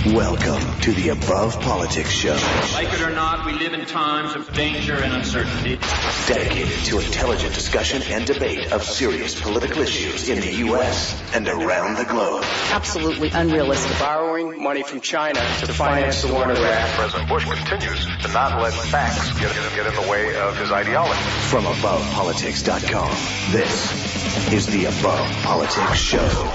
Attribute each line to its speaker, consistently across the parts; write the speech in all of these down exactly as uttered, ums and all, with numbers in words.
Speaker 1: Welcome to the Above Politics Show.
Speaker 2: Like it or not, we live in times of danger and uncertainty.
Speaker 1: Dedicated to intelligent discussion and debate of serious political issues in the U S and around the globe.
Speaker 3: Absolutely unrealistic.
Speaker 4: Borrowing money from China to finance the war in Iraq.
Speaker 5: President Bush continues to not let facts get, get in the way of his ideology.
Speaker 1: From above politics dot com, this is the Above Politics Show.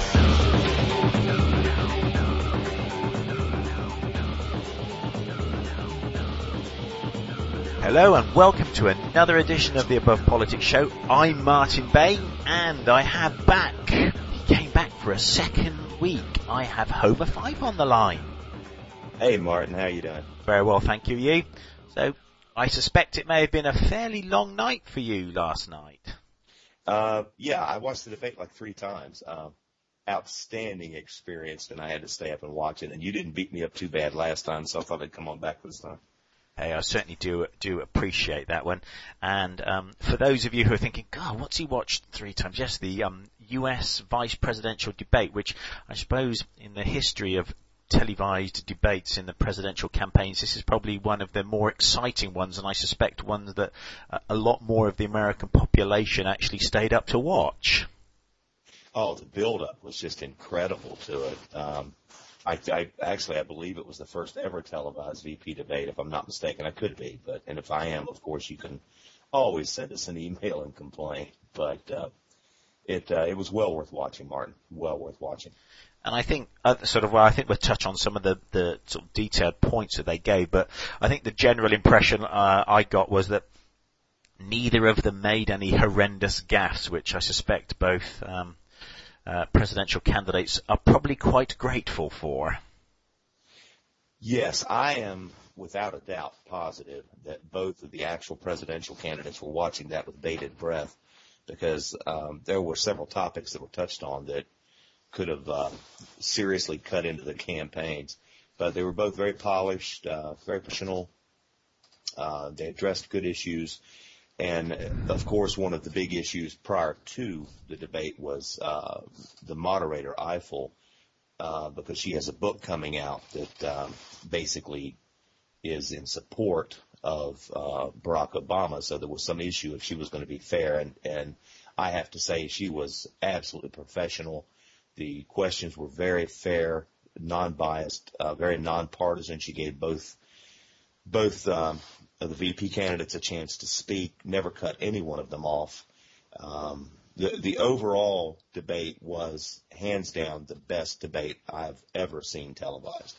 Speaker 6: Hello and welcome to another edition of the Above Politics Show. I'm Martin Bain and I have back, he came back for a second week, I have Homer Five on the line.
Speaker 7: Hey Martin, how you doing?
Speaker 6: Very well, thank you. You? So, I suspect it may have been a fairly long night for you last night.
Speaker 7: Uh, yeah, I watched the debate like three times. Um, outstanding experience, and I had to stay up and watch it. And you didn't beat me up too bad last time, so I thought I'd come on back this time.
Speaker 6: Hey, I certainly do do appreciate that one. And um, for those of you who are thinking, God, what's he watched three times? Yes, the um, U S vice presidential debate, which I suppose in the history of televised debates in the presidential campaigns, this is probably one of the more exciting ones, and I suspect ones that uh, a lot more of the American population actually stayed up to watch.
Speaker 7: Oh, the build-up was just incredible to it. Um, I, I actually, I believe it was the first ever televised V P debate, if I'm not mistaken. I could be, but and if I am, of course, you can always send us an email and complain. But uh, it uh, it was well worth watching, Martin. Well worth watching.
Speaker 6: And I think, uh, sort of, well, I think we'll touch on some of the, the sort of detailed points that they gave, but I think the general impression uh, I got was that neither of them made any horrendous gaffes, which I suspect both um, uh, presidential candidates are probably quite grateful for.
Speaker 7: Yes, I am without a doubt positive that both of the actual presidential candidates were watching that with bated breath, because um, there were several topics that were touched on that could have uh, seriously cut into the campaigns. But they were both very polished, uh, very professional. Uh, they addressed good issues. And, of course, one of the big issues prior to the debate was uh, the moderator, Eiffel, uh, because she has a book coming out that um, basically is in support of uh, Barack Obama. So there was some issue if she was going to be fair. And, and I have to say she was absolutely professional. The questions were very fair, non-biased, uh, very non-partisan. She gave both both um, of the V P candidates a chance to speak, never cut any one of them off. Um, the, the overall debate was, hands down, the best debate I've ever seen televised.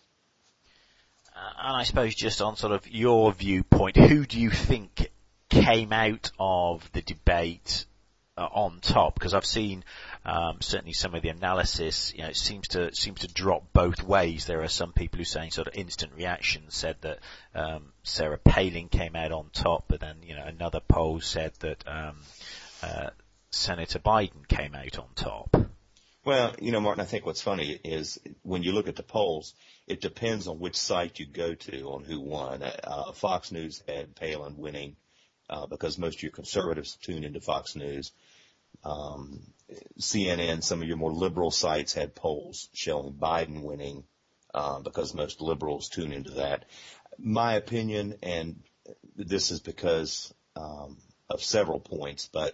Speaker 6: Uh, and I suppose just on sort of your viewpoint, who do you think came out of the debate Uh, on top? Because I've seen um, certainly some of the analysis, you know, it seems to seems to drop both ways. There are some people who are saying sort of instant reactions said that um, Sarah Palin came out on top, but then, you know, another poll said that um, uh, Senator Biden came out on top.
Speaker 7: Well, you know, Martin, I think what's funny is when you look at the polls, it depends on which site you go to on who won. Uh, Fox News had Palin winning, Uh, because most of your conservatives tune into Fox News. Um, C N N, some of your more liberal sites had polls showing Biden winning uh, because most liberals tune into that. My opinion, and this is because um, of several points, but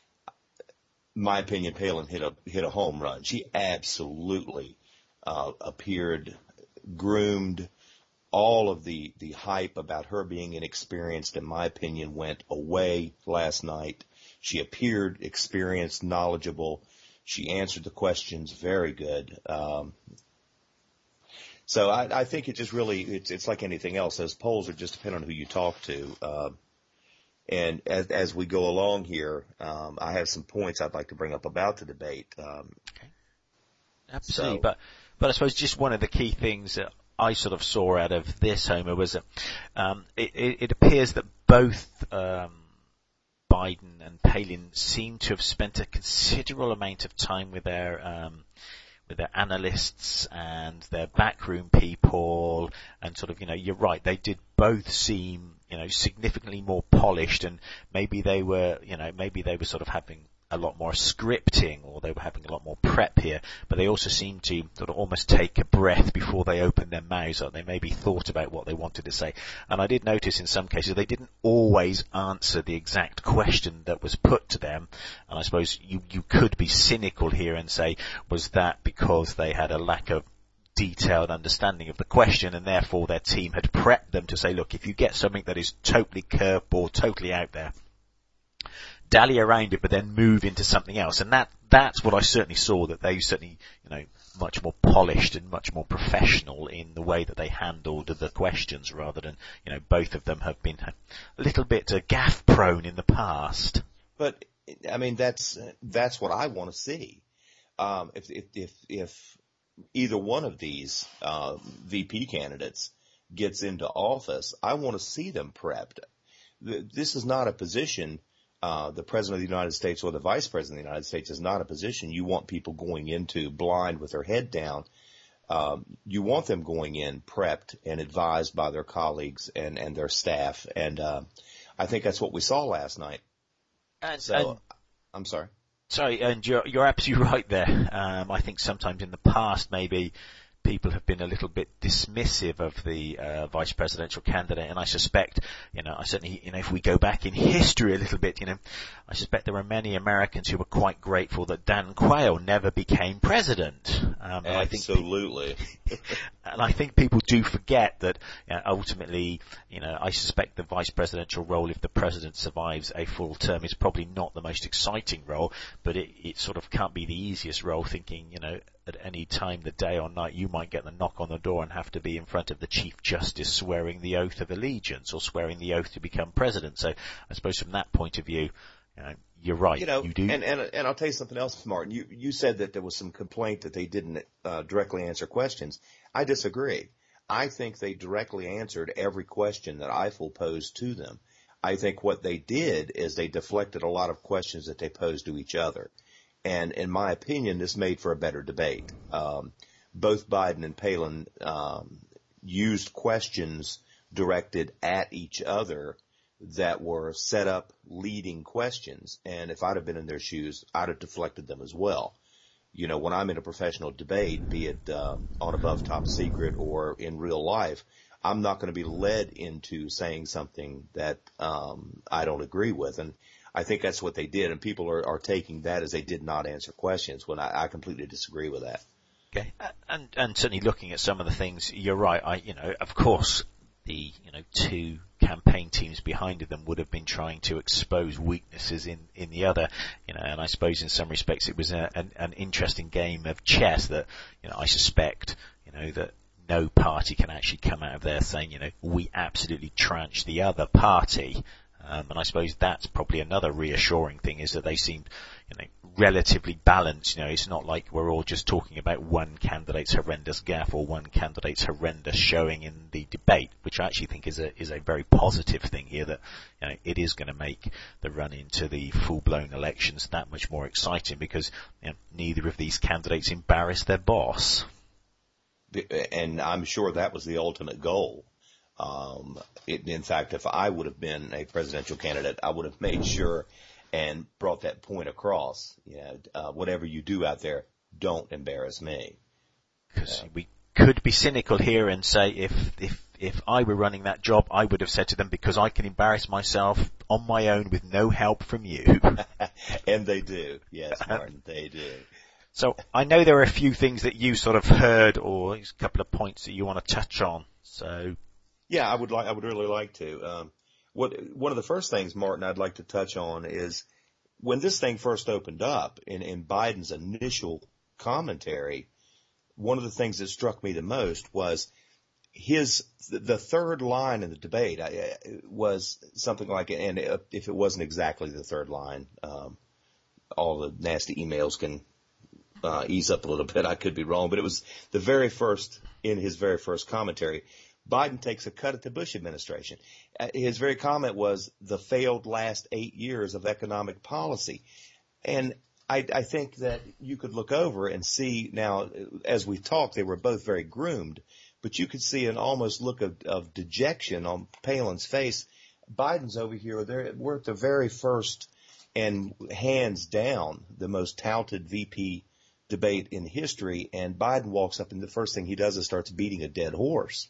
Speaker 7: my opinion, Palin hit a hit a home run. She absolutely uh, appeared groomed. All of the, the hype about her being inexperienced, in my opinion, went away last night. She appeared experienced, knowledgeable. She answered the questions very good. Um, so I, I think it just really, it's, it's like anything else. Those polls are just depending on who you talk to. Uh, and as, as we go along here, um, I have some points I'd like to bring up about the debate. Um,
Speaker 6: okay. Absolutely.
Speaker 7: So,
Speaker 6: but, but I suppose just one of the key things that I sort of saw out of this, Homer, was that um, it, it, it appears that both um, Biden and Palin seem to have spent a considerable amount of time with their um, with their analysts and their backroom people, and sort of, you know, you're right, they did both seem, you know, significantly more polished, and maybe they were, you know, maybe they were sort of having a lot more scripting, or they were having a lot more prep here, but they also seemed to sort of almost take a breath before they opened their mouths up. They maybe thought about what they wanted to say. And I did notice in some cases they didn't always answer the exact question that was put to them. And I suppose you, you could be cynical here and say, was that because they had a lack of detailed understanding of the question, and therefore their team had prepped them to say, look, if you get something that is totally curveball, totally out there, dally around it, but then move into something else. And that that's what I certainly saw, that they certainly, you know, much more polished and much more professional in the way that they handled the questions, rather than, you know, both of them have been a little bit uh, gaff prone in the past.
Speaker 7: But I mean, that's that's what I want to see. Um, if if if, if either one of these uh, V P candidates gets into office, I want to see them prepped. This is not a position. Uh, the President of the United States or the Vice President of the United States is not a position you want people going into blind with their head down. Um, you want them going in prepped and advised by their colleagues and, and their staff. And uh, I think that's what we saw last night.
Speaker 6: And,
Speaker 7: so,
Speaker 6: and,
Speaker 7: I'm sorry.
Speaker 6: Sorry, and you're, you're absolutely right there. Um, I think sometimes in the past maybe people have been a little bit dismissive of the uh, vice presidential candidate, and I suspect, you know, I certainly, you know, if we go back in history a little bit, you know, I suspect there were many Americans who were quite grateful that Dan Quayle never became president. Um, and
Speaker 7: Absolutely.
Speaker 6: I think, and I think people do forget that, you know, ultimately, you know, I suspect the vice presidential role, if the president survives a full term, is probably not the most exciting role, but it, it sort of can't be the easiest role, thinking, you know, at any time, the day or night, you might get the knock on the door and have to be in front of the Chief Justice swearing the oath of allegiance or swearing the oath to become president. So I suppose from that point of view, you know, you're right.
Speaker 7: You know,
Speaker 6: you do.
Speaker 7: And, and, and I'll tell you something else, Martin. You, you said that there was some complaint that they didn't uh, directly answer questions. I disagree. I think they directly answered every question that Eiffel posed to them. I think what they did is they deflected a lot of questions that they posed to each other. And in my opinion, this made for a better debate. Um, both Biden and Palin um, used questions directed at each other that were set up leading questions. And if I'd have been in their shoes, I'd have deflected them as well. You know, when I'm in a professional debate, be it uh, on Above Top Secret or in real life, I'm not going to be led into saying something that um, I don't agree with. And I think that's what they did, and people are, are taking that as they did not answer questions, when I, I completely disagree with that.
Speaker 6: Okay, and and certainly looking at some of the things, you're right. I, you know, of course, the you know two campaign teams behind them would have been trying to expose weaknesses in in the other, you know, and I suppose in some respects it was a, an, an interesting game of chess that, you know, I suspect, you know, that no party can actually come out of there saying, you know, we absolutely trounced the other party. Um, and I suppose that's probably another reassuring thing, is that they seemed, you know, relatively balanced. You know, it's not like we're all just talking about one candidate's horrendous gaffe or one candidate's horrendous showing in the debate, which I actually think is a is a very positive thing here. That, you know, it is going to make the run into the full-blown elections that much more exciting, because, you know, neither of these candidates embarrassed their boss.
Speaker 7: And I'm sure that was the ultimate goal. Um, it, in fact, if I would have been a presidential candidate, I would have made sure and brought that point across. You know, uh, whatever you do out there, don't embarrass me.
Speaker 6: Because yeah. We could be cynical here and say, if if if I were running that job, I would have said to them, because I can embarrass myself on my own with no help from you.
Speaker 7: And they do, yes, Martin, they do.
Speaker 6: So I know there are a few things that you sort of heard, or a couple of points that you want to touch on. So.
Speaker 7: Yeah, I would like, I would really like to. Um, what, one of the first things, Martin, I'd like to touch on is when this thing first opened up in, in Biden's initial commentary, one of the things that struck me the most was his, the third line in the debate was something like, and if it wasn't exactly the third line, um, all the nasty emails can, uh, ease up a little bit. I could be wrong, but it was the very first, in his very first commentary. Biden takes a cut at the Bush administration. Uh, his very comment was the failed last eight years of economic policy. And I, I think that you could look over and see now, as we talk, they were both very groomed, but you could see an almost look of, of dejection on Palin's face. Biden's over here. They're, we're at the very first and hands down the most touted V P debate in history. And Biden walks up and the first thing he does is starts beating a dead horse.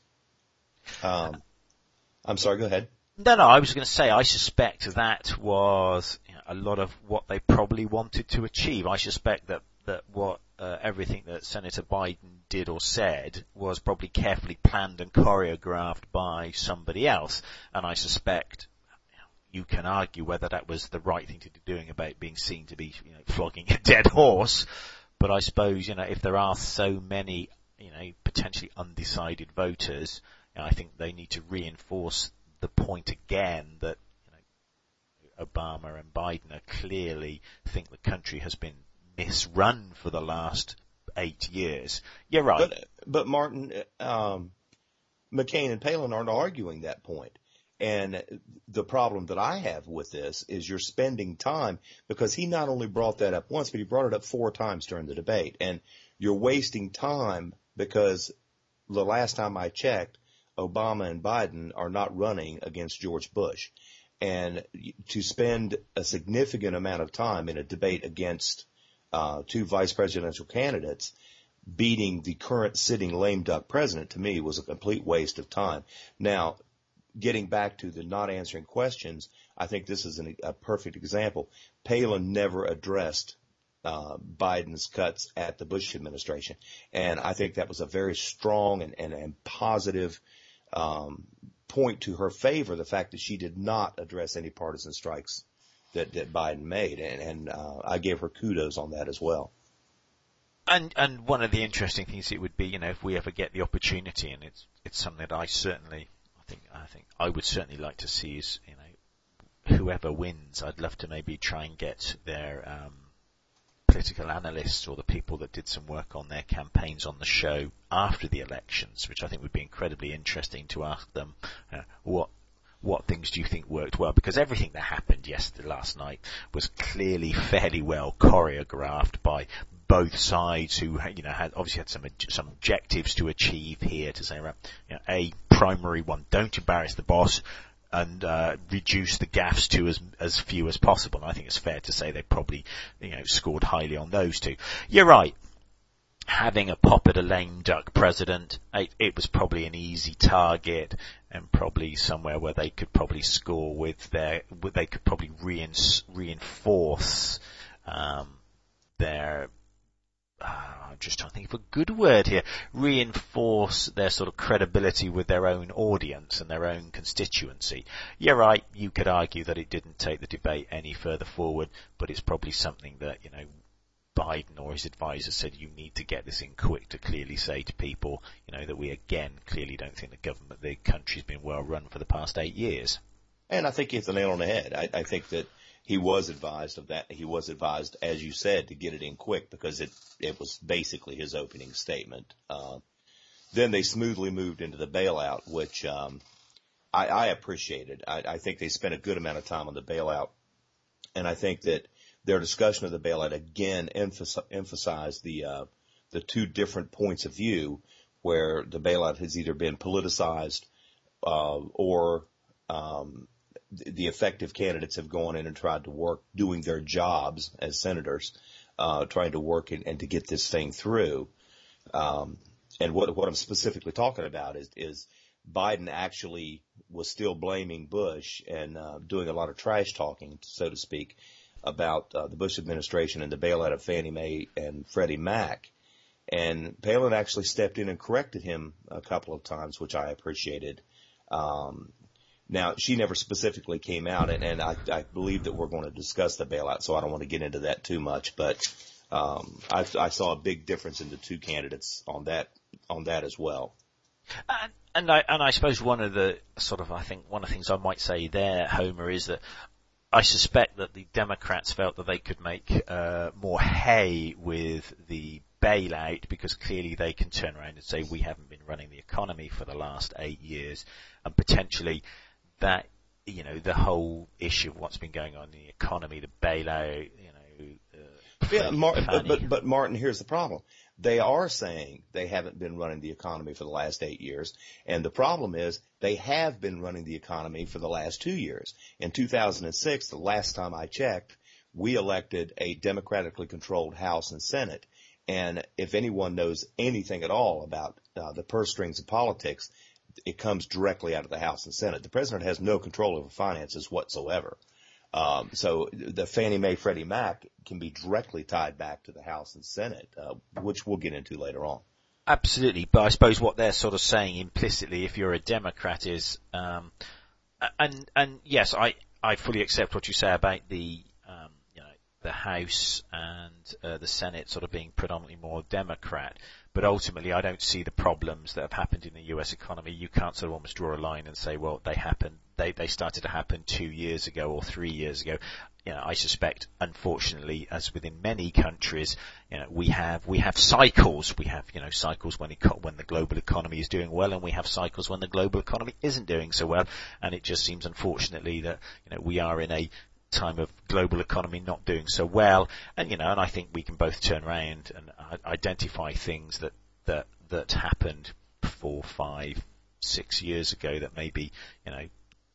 Speaker 7: Um, I'm sorry, go ahead.
Speaker 6: No, no, I was going to say, I suspect that was you know, a lot of what they probably wanted to achieve. I suspect that, that what, uh, everything that Senator Biden did or said was probably carefully planned and choreographed by somebody else. And I suspect you can argue whether that was the right thing to be doing about being seen to be, you know, flogging a dead horse. But I suppose, you know, if there are so many, you know, potentially undecided voters, you know, I think they need to reinforce the point again that, you know, Obama and Biden are clearly think the country has been misrun for the last eight years. You're right.
Speaker 7: But, but Martin, um, McCain and Palin aren't arguing that point. And the problem that I have with this is you're spending time, because he not only brought that up once, but he brought it up four times during the debate. And you're wasting time because the last time I checked, Obama and Biden are not running against George Bush. And to spend a significant amount of time in a debate against uh, two vice presidential candidates beating the current sitting lame duck president, to me, was a complete waste of time. Now, getting back to the not answering questions, I think this is an, a perfect example. Palin never addressed uh, Biden's cuts at the Bush administration. And I think that was a very strong and, and, and positive um, point to her favor, the fact that she did not address any partisan strikes that, that Biden made. And, and uh, I gave her kudos on that as well.
Speaker 6: And and one of the interesting things it would be, you know, if we ever get the opportunity, and it's it's something that I certainly I think I think I would certainly like to see is, you know, whoever wins, I'd love to maybe try and get their um, political analysts or the people that did some work on their campaigns on the show after the elections, which I think would be incredibly interesting to ask them uh, what what things do you think worked well? Because everything that happened yesterday, last night, was clearly fairly well choreographed by both sides, who, you know, had obviously had some some objectives to achieve here. To say, you know, a primary one: don't embarrass the boss, and uh, reduce the gaffes to as as few as possible. And I think it's fair to say they probably, you know, scored highly on those two. You're right. Having a pop at a lame duck president, it, it was probably an easy target, and probably somewhere where they could probably score with their, they could probably rein, reinforce um, their. Uh, I'm just trying to think of a good word here. Reinforce their sort of credibility with their own audience and their own constituency. You're right. You could argue that it didn't take the debate any further forward, but it's probably something that, you know, Biden or his advisor said you need to get this in quick to clearly say to people, you know, that we again clearly don't think the government, the country's been well run for the past eight years.
Speaker 7: And I think you hit the nail on the head. I, I think that he was advised of that. He was advised, as you said, to get it in quick because it, it was basically his opening statement. Uh, then they smoothly moved into the bailout, which, um, I, I appreciated. I, I think they spent a good amount of time on the bailout. And I think that their discussion of the bailout again emphasized the uh, the two different points of view, where the bailout has either been politicized uh, or um, the effective candidates have gone in and tried to work doing their jobs as senators, uh, trying to work in, and to get this thing through. Um, and what what I'm specifically talking about is is Biden actually was still blaming Bush and uh, doing a lot of trash talking, so to speak, about uh, the Bush administration and the bailout of Fannie Mae and Freddie Mac. And Palin actually stepped in and corrected him a couple of times, which I appreciated. Um, now, she never specifically came out, and, and I, I believe that we're going to discuss the bailout, so I don't want to get into that too much. But um, I, I saw a big difference in the two candidates on that on that as well.
Speaker 6: And, and I and I suppose one of the sort of I think one of the things I might say there, Homer, is that I suspect that the Democrats felt that they could make uh, more hay with the bailout because clearly they can turn around and say we haven't been running the economy for the last eight years, and potentially that, you know, the whole issue of what's been going on in the economy, the bailout, you know. Uh,
Speaker 7: yeah, Mar- but, but but Martin, here's the problem. They are saying they haven't been running the economy for the last eight years. And the problem is they have been running the economy for the last two years. In two thousand six, the last time I checked, we elected a democratically controlled House and Senate. And if anyone knows anything at all about uh, the purse strings of politics, it comes directly out of the House and Senate. The president has no control over finances whatsoever. Um, so the Fannie Mae Freddie Mac can be directly tied back to the House and Senate, uh, which we'll get into later on.
Speaker 6: Absolutely, but I suppose what they're sort of saying implicitly, if you're a Democrat, is um, and and yes, I I fully accept what you say about the um, you know the House and uh, the Senate sort of being predominantly more Democrat. But ultimately, I don't see the problems that have happened in the U S economy. You can't sort of almost draw a line and say, well, they happened, they, they started to happen two years ago or three years ago. You know, I suspect, unfortunately, as within many countries, you know, we have, we have cycles. We have, you know, cycles when, eco- when the global economy is doing well, and we have cycles when the global economy isn't doing so well. And it just seems, unfortunately, that, you know, we are in a time of global economy not doing so well, and you know, and I think we can both turn around and uh, identify things that that that happened four, five, six years ago that maybe you know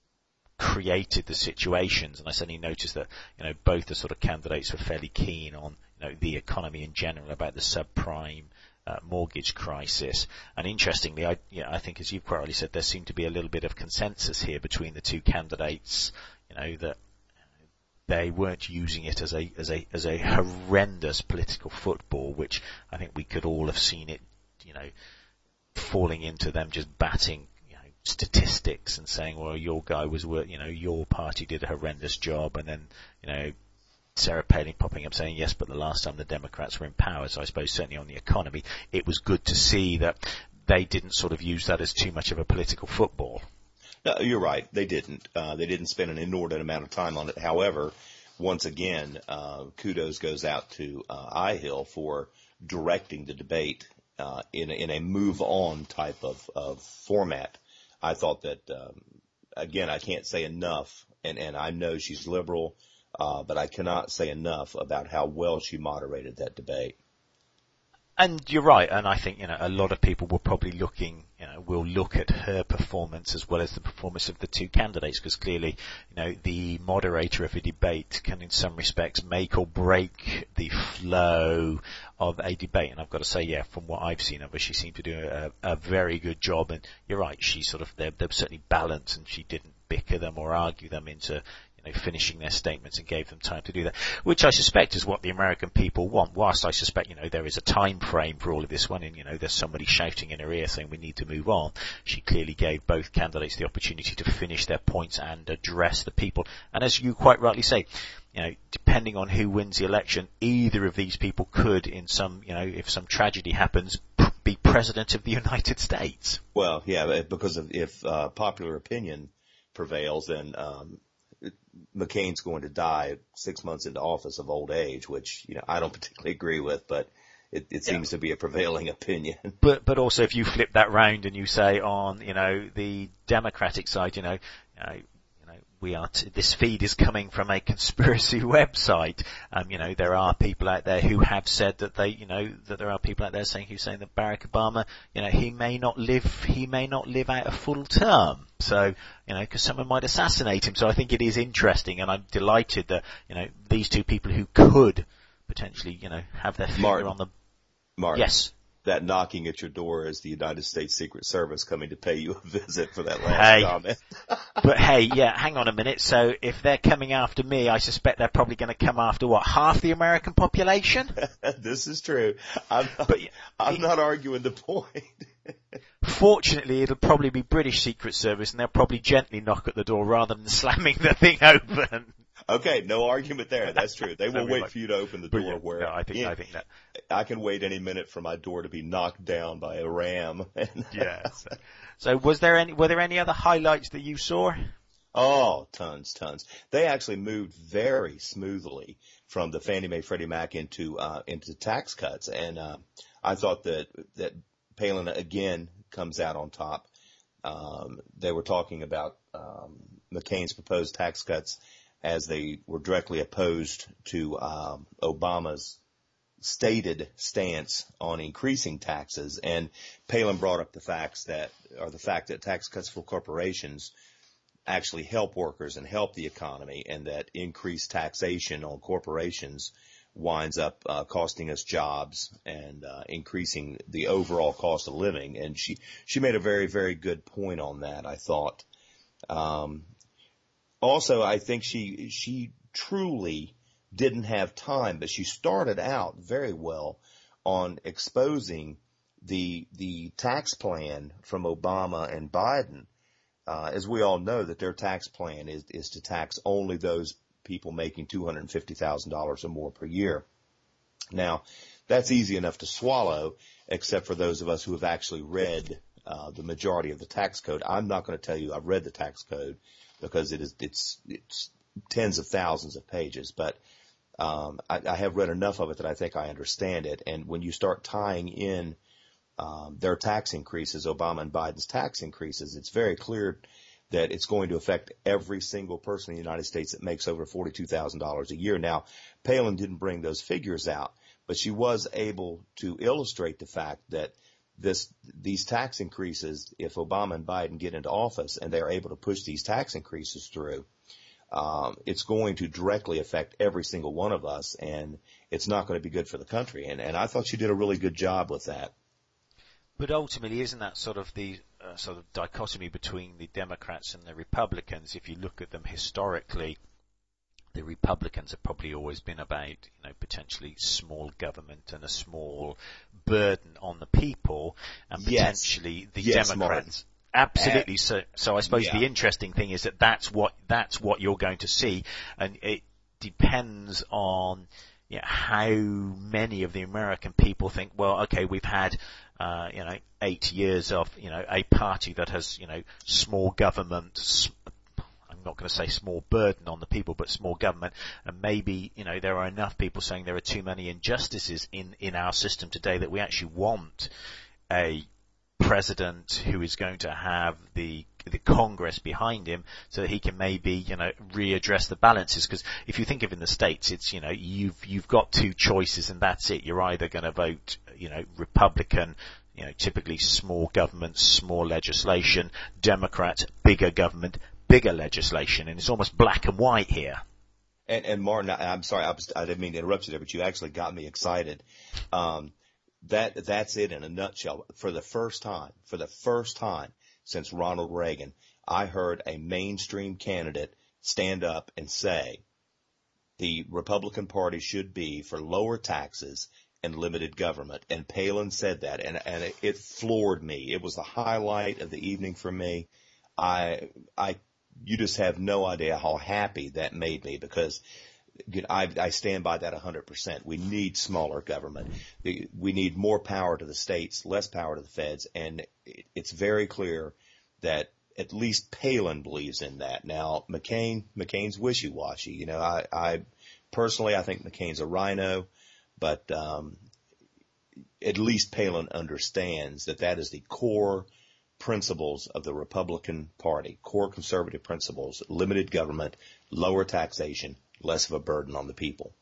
Speaker 6: created the situations. And I certainly noticed that you know both the sort of candidates were fairly keen on you know the economy in general, about the subprime uh, mortgage crisis. And interestingly, I you know, I think, as you've quite rightly said, there seemed to be a little bit of consensus here between the two candidates. You know that. They weren't using it as a as a as a horrendous political football, which I think we could all have seen it, you know, falling into them just batting, you know, statistics and saying, well, your guy was, you know, your party did a horrendous job, and then, you know, Sarah Palin popping up saying, yes, but the last time the Democrats were in power. So I suppose certainly on the economy, it was good to see that they didn't sort of use that as too much of a political football.
Speaker 7: No, you're right. They didn't. Uh, they didn't spend an inordinate amount of time on it. However, once again, uh, kudos goes out to uh, iHill for directing the debate uh, in, in a move-on type of, of format. I thought that, um, again, I can't say enough, and, and I know she's liberal, uh, but I cannot say enough about how well she moderated that debate.
Speaker 6: And you're right, and I think, you know, a lot of people were probably looking, you know, will look at her performance as well as the performance of the two candidates, because clearly, you know, the moderator of a debate can in some respects make or break the flow of a debate. And I've got to say, yeah, from what I've seen of her, she seemed to do a, a very good job. And you're right, she sort of, they're, they're certainly balanced, and she didn't bicker them or argue them into, you know, finishing their statements, and gave them time to do that, which I suspect is what the American people want. Whilst I suspect, you know, there is a time frame for all of this one, and, you know, there's somebody shouting in her ear saying we need to move on. She clearly gave both candidates the opportunity to finish their points and address the people. And as you quite rightly say, you know, depending on who wins the election, either of these people could, in some, you know, if some tragedy happens, be president of the United States.
Speaker 7: Well, yeah, because of, if uh, popular opinion prevails, then um, McCain's going to die six months into office of old age, which, you know, I don't particularly agree with, but it, it seems yeah. to be a prevailing opinion. But
Speaker 6: but also, if you flip that round and you say on, you know, the Democratic side, you know, you know, you know we are t- this feed is coming from a conspiracy website. Um, you know, there are people out there who have said that they, you know, that there are people out there saying who saying that Barack Obama, you know, he may not live, he may not live out a full term. So, you know, because someone might assassinate him. So I think it is interesting, and I'm delighted that, you know, these two people who could potentially, you know, have their finger
Speaker 7: Martin,
Speaker 6: on the...
Speaker 7: Martin,
Speaker 6: yes.
Speaker 7: That knocking at your door is the United States Secret Service coming to pay you a visit for that last
Speaker 6: hey.
Speaker 7: comment.
Speaker 6: But hey, yeah, hang on a minute. So if they're coming after me, I suspect they're probably going to come after, what, half the American population?
Speaker 7: This is true. I'm not,
Speaker 6: but,
Speaker 7: I'm it, not arguing the point.
Speaker 6: Fortunately, it'll probably be British Secret Service, and they'll probably gently knock at the door rather than slamming the thing open.
Speaker 7: Okay, no argument there. That's true. They will wait
Speaker 6: like,
Speaker 7: for you to open the door.
Speaker 6: Brilliant.
Speaker 7: Where
Speaker 6: no, I think
Speaker 7: you,
Speaker 6: I think that
Speaker 7: I can wait any minute for my door to be knocked down by a ram.
Speaker 6: Yes. So, was there any? Were there any other highlights that you saw?
Speaker 7: Oh, tons, tons. They actually moved very smoothly from the Fannie Mae Freddie Mac into uh, into tax cuts, and uh, I thought that that Palin again comes out on top. Um, they were talking about um, McCain's proposed tax cuts as they were directly opposed to um, Obama's stated stance on increasing taxes. And Palin brought up the facts that, or the fact that tax cuts for corporations actually help workers and help the economy, and that increased taxation on corporations winds up uh, costing us jobs and uh, increasing the overall cost of living. And she she made a very, very good point on that, I thought. Um, also, I think she she truly didn't have time, but she started out very well on exposing the the tax plan from Obama and Biden. Uh, as we all know, that their tax plan is, is to tax only those people making two hundred fifty thousand dollars or more per year. Now, that's easy enough to swallow, except for those of us who have actually read uh, the majority of the tax code. I'm not going to tell you I've read the tax code because it is it's it's tens of thousands of pages, but um, I, I have read enough of it that I think I understand it. And when you start tying in Um, their tax increases, Obama and Biden's tax increases, it's very clear that it's going to affect every single person in the United States that makes over forty-two thousand dollars a year. Now, Palin didn't bring those figures out, but she was able to illustrate the fact that this, these tax increases, if Obama and Biden get into office and they're able to push these tax increases through, um, it's going to directly affect every single one of us, and it's not going to be good for the country. And, and I thought she did a really good job with that.
Speaker 6: But ultimately, isn't that sort of the uh, sort of dichotomy between the Democrats and the Republicans? If you look at them historically, the Republicans have probably always been about, you know, potentially small government and a small burden on the people, and
Speaker 7: yes.
Speaker 6: potentially the
Speaker 7: yes,
Speaker 6: Democrats. Martin. Absolutely. Uh, so, so I suppose
Speaker 7: yeah.
Speaker 6: the interesting thing is that that's what that's what you're going to see, and it depends on, you know, how many of the American people think, well, okay, we've had, uh, you know, eight years of, you know, a party that has, you know, small government, sm- I'm not going to say small burden on the people, but small government, and maybe, you know, there are enough people saying there are too many injustices in, in our system today that we actually want a president who is going to have the the Congress behind him so that he can maybe, you know, readdress the balances. Because if you think of in the States, it's, you know, you've you've got two choices and that's it. You're either going to vote, you know, Republican, you know, typically small government, small legislation, Democrat, bigger government, bigger legislation, and it's almost black and white here.
Speaker 7: And, and Martin, I, I'm sorry, I, was, I didn't mean to interrupt you there, but you actually got me excited. Um, that that's it in a nutshell. For the first time, for the first time since Ronald Reagan, I heard a mainstream candidate stand up and say the Republican Party should be for lower taxes and limited government. And Palin said that, and, and it, it floored me. It was the highlight of the evening for me. I, I, you just have no idea how happy that made me, because I, I stand by that one hundred percent. We need smaller government. We need more power to the states, less power to the feds, and it's very clear that at least Palin believes in that. Now, McCain, McCain's wishy-washy. You know, I, I personally, I think McCain's a rhino, but um, at least Palin understands that that is the core principles of the Republican Party, core conservative principles: limited government, lower taxation, less of a burden on the people.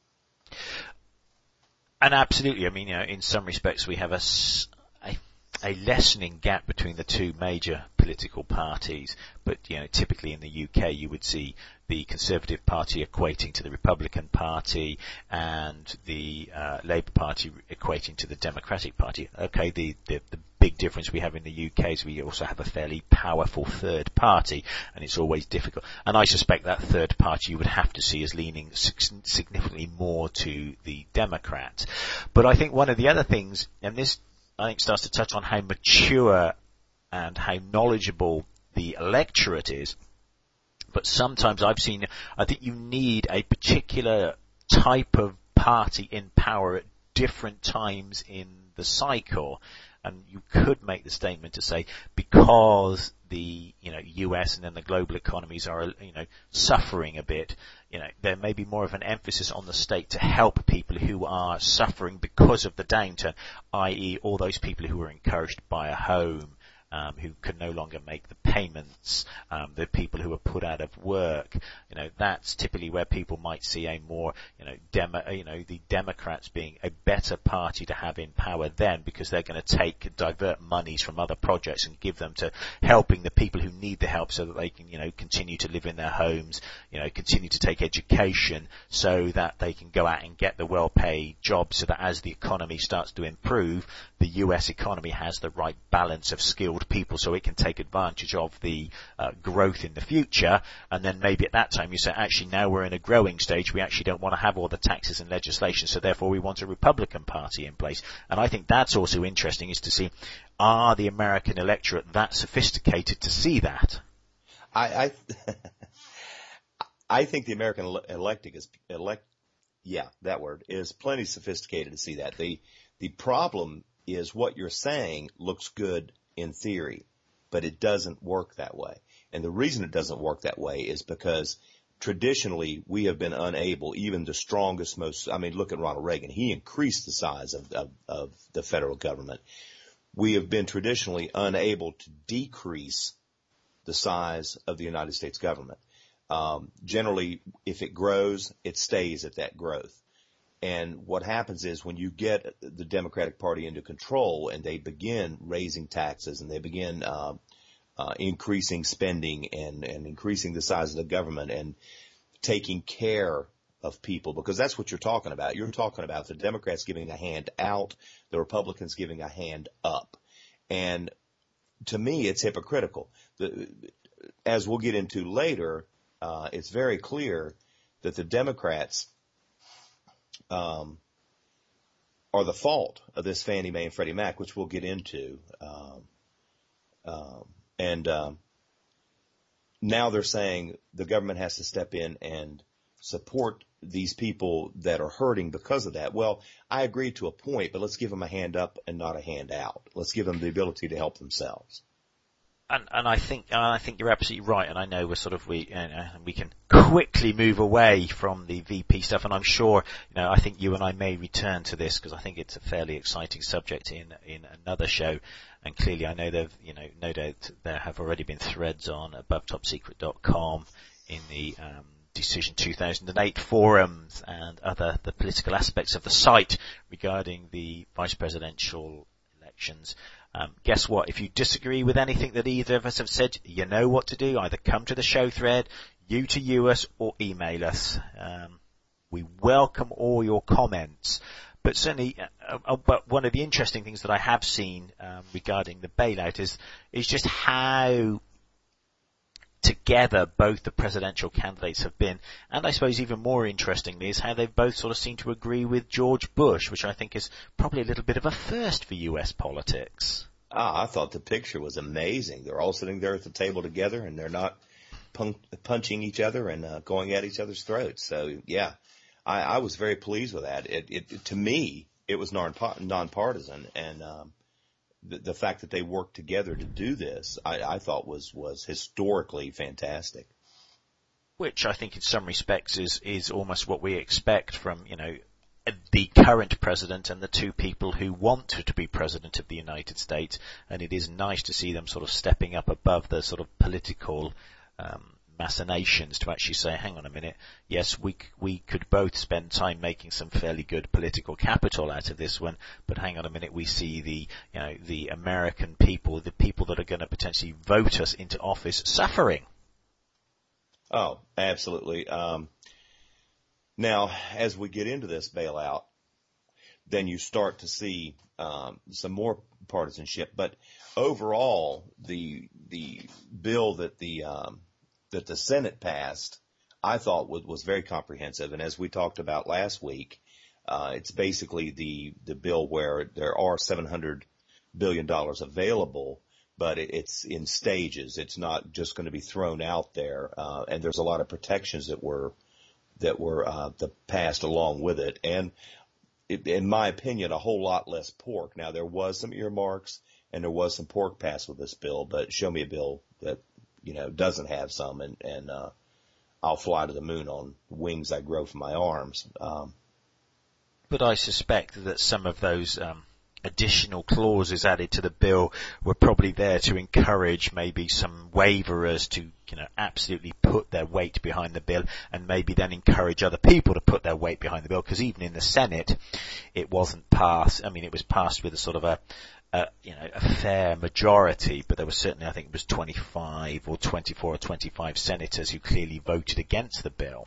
Speaker 6: And absolutely, I mean, you know, in some respects we have a, a, a lessening gap between the two major political parties, but, you know, typically in the U K you would see the Conservative Party equating to the Republican Party and the uh, Labour Party equating to the Democratic Party. Okay, the, the, the big difference we have in the U K is we also have a fairly powerful third party, and it's always difficult. And I suspect that third party you would have to see as leaning significantly more to the Democrats. But I think one of the other things, and this I think starts to touch on how mature and how knowledgeable the electorate is, but sometimes I've seen, I think you need a particular type of party in power at different times in the cycle. And you could make the statement to say, because the, you know, U S and then the global economies are, you know, suffering a bit, you know, there may be more of an emphasis on the state to help people who are suffering because of the downturn, that is all those people who are encouraged to buy a home, um, who can no longer make the payments, um, the people who are put out of work. You know, that's typically where people might see a more, you know, demo, you know, the Democrats being a better party to have in power then, because they're going to take, divert monies from other projects and give them to helping the people who need the help so that they can, you know, continue to live in their homes, you know, continue to take education so that they can go out and get the well-paid jobs, so that as the economy starts to improve, the U S economy has the right balance of skilled people so it can take advantage of the uh, growth in the future. And then maybe at that time you say, actually now we're in a growing stage, we actually don't want to have all the taxes and legislation, so therefore we want a Republican Party in place. And I think that's also interesting, is to see, are the American electorate that sophisticated to see that?
Speaker 7: I I, I think the American electorate is elect yeah that word is plenty sophisticated to see that. The the problem is what you're saying looks good in theory, but it doesn't work that way. And the reason it doesn't work that way is because traditionally we have been unable, even the strongest, most, I mean, look at Ronald Reagan. He increased the size of, of, of the federal government. We have been traditionally unable to decrease the size of the United States government. Um, generally, if it grows, it stays at that growth. And what happens is when you get the Democratic Party into control and they begin raising taxes and they begin uh, uh, increasing spending and, and increasing the size of the government and taking care of people, because that's what you're talking about. You're talking about the Democrats giving a hand out, the Republicans giving a hand up. And to me, it's hypocritical. The, as we'll get into later, uh, it's very clear that the Democrats Um, are the fault of this Fannie Mae and Freddie Mac, which we'll get into. Um, um, and um, now they're saying the government has to step in and support these people that are hurting because of that. Well, I agree to a point, but let's give them a hand up and not a hand out. Let's give them the ability to help themselves.
Speaker 6: And, and I think uh, I think you're absolutely right. And I know we're sort of we uh, we can quickly move away from the V P stuff. And I'm sure, you know, I think you and I may return to this because I think it's a fairly exciting subject in in another show. And clearly, I know there've you know no doubt there have already been threads on above top secret dot com in the um, Decision two thousand eight forums and other the political aspects of the site regarding the vice presidential elections. Um, guess what? If you disagree with anything that either of us have said, you know what to do. Either come to the show thread, you to you us, or email us. Um, we welcome all your comments. But certainly, uh, uh, but one of the interesting things that I have seen um, regarding the bailout is is just how together both the presidential candidates have been, and I suppose even more interestingly is how they both sort of seem to agree with George Bush, which I think is probably a little bit of a first for U S politics.
Speaker 7: Ah, I thought the picture was amazing. They're all sitting there at the table together and they're not pun- punching each other and uh, going at each other's throats. So yeah, I, I was very pleased with that. It, it, to me, it was non- nonpartisan, and um, The, the fact that they worked together to do this, I, I thought was, was historically fantastic.
Speaker 6: Which I think in some respects is, is almost what we expect from, you know, the current president and the two people who want to be president of the United States. And it is nice to see them sort of stepping up above the sort of political, um, machinations to actually say, hang on a minute, yes, we we could both spend time making some fairly good political capital out of this one, but hang on a minute, we see the, you know, the American people, the people that are going to potentially vote us into office suffering.
Speaker 7: Oh, absolutely. Um, now, as we get into this bailout, then you start to see um, some more partisanship, but overall, the the bill that the um, that the Senate passed, I thought was, was very comprehensive. And as we talked about last week, uh, it's basically the, the bill where there are seven hundred billion dollars available, but it, it's in stages. It's not just going to be thrown out there. Uh, and there's a lot of protections that were, that were, uh, the passed along with it. And it, in my opinion, a whole lot less pork. Now, there was some earmarks and there was some pork passed with this bill, but show me a bill that, you know, doesn't have some, and, and, uh, I'll fly to the moon on wings I grow from my arms. Um,
Speaker 6: but I suspect that some of those, um, additional clauses added to the bill were probably there to encourage maybe some waverers to, you know, absolutely put their weight behind the bill, and maybe then encourage other people to put their weight behind the bill, because even in the Senate, it wasn't passed. I mean, it was passed with a sort of a, a you know, a fair majority, but there was certainly, I think it was twenty-five or twenty-four or twenty-five senators who clearly voted against the bill.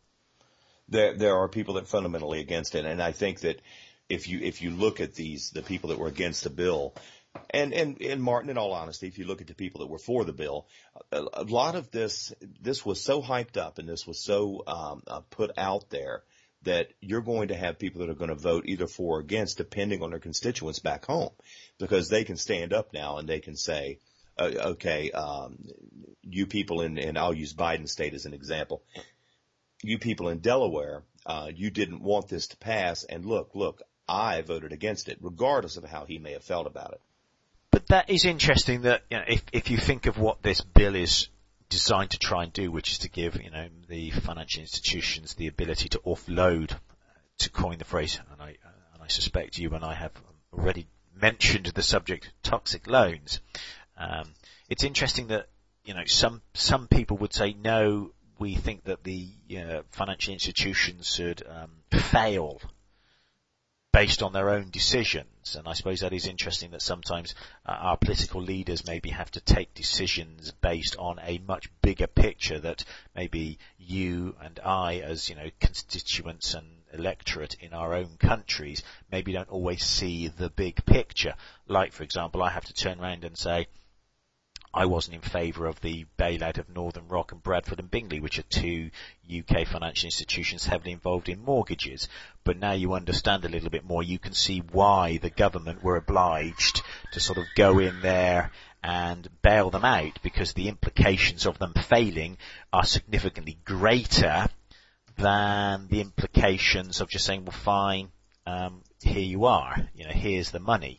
Speaker 7: There, there are people that are fundamentally against it, and I think that if you if you look at these the people that were against the bill, and and and Martin, in all honesty, if you look at the people that were for the bill, a, a lot of this this was so hyped up and this was so um, uh, put out there that you're going to have people that are going to vote either for or against, depending on their constituents back home, because they can stand up now and they can say, uh, okay, um, you people in, and I'll use Biden's state as an example. You people in Delaware, uh, you didn't want this to pass, and look, look, I voted against it, regardless of how he may have felt about it.
Speaker 6: But that is interesting that, you know, if, if you think of what this bill is designed to try and do, which is to give, you know, the financial institutions the ability to offload, to coin the phrase, and I, and I suspect you and I have already mentioned the subject, toxic loans. Um, it's interesting that, you know, some, some people would say, no, we think that the uh, financial institutions should um, fail based on their own decisions. And I suppose that is interesting that sometimes uh, our political leaders maybe have to take decisions based on a much bigger picture that maybe you and I, as, you know, constituents and electorate in our own countries, maybe don't always see the big picture. Like, for example, I have to turn around and say, I wasn't in favour of the bailout of Northern Rock and Bradford and Bingley, which are two U K financial institutions heavily involved in mortgages. But now you understand a little bit more. You can see why the government were obliged to sort of go in there and bail them out, because the implications of them failing are significantly greater than the implications of just saying, well, fine, um, here you are. You know, here's the money.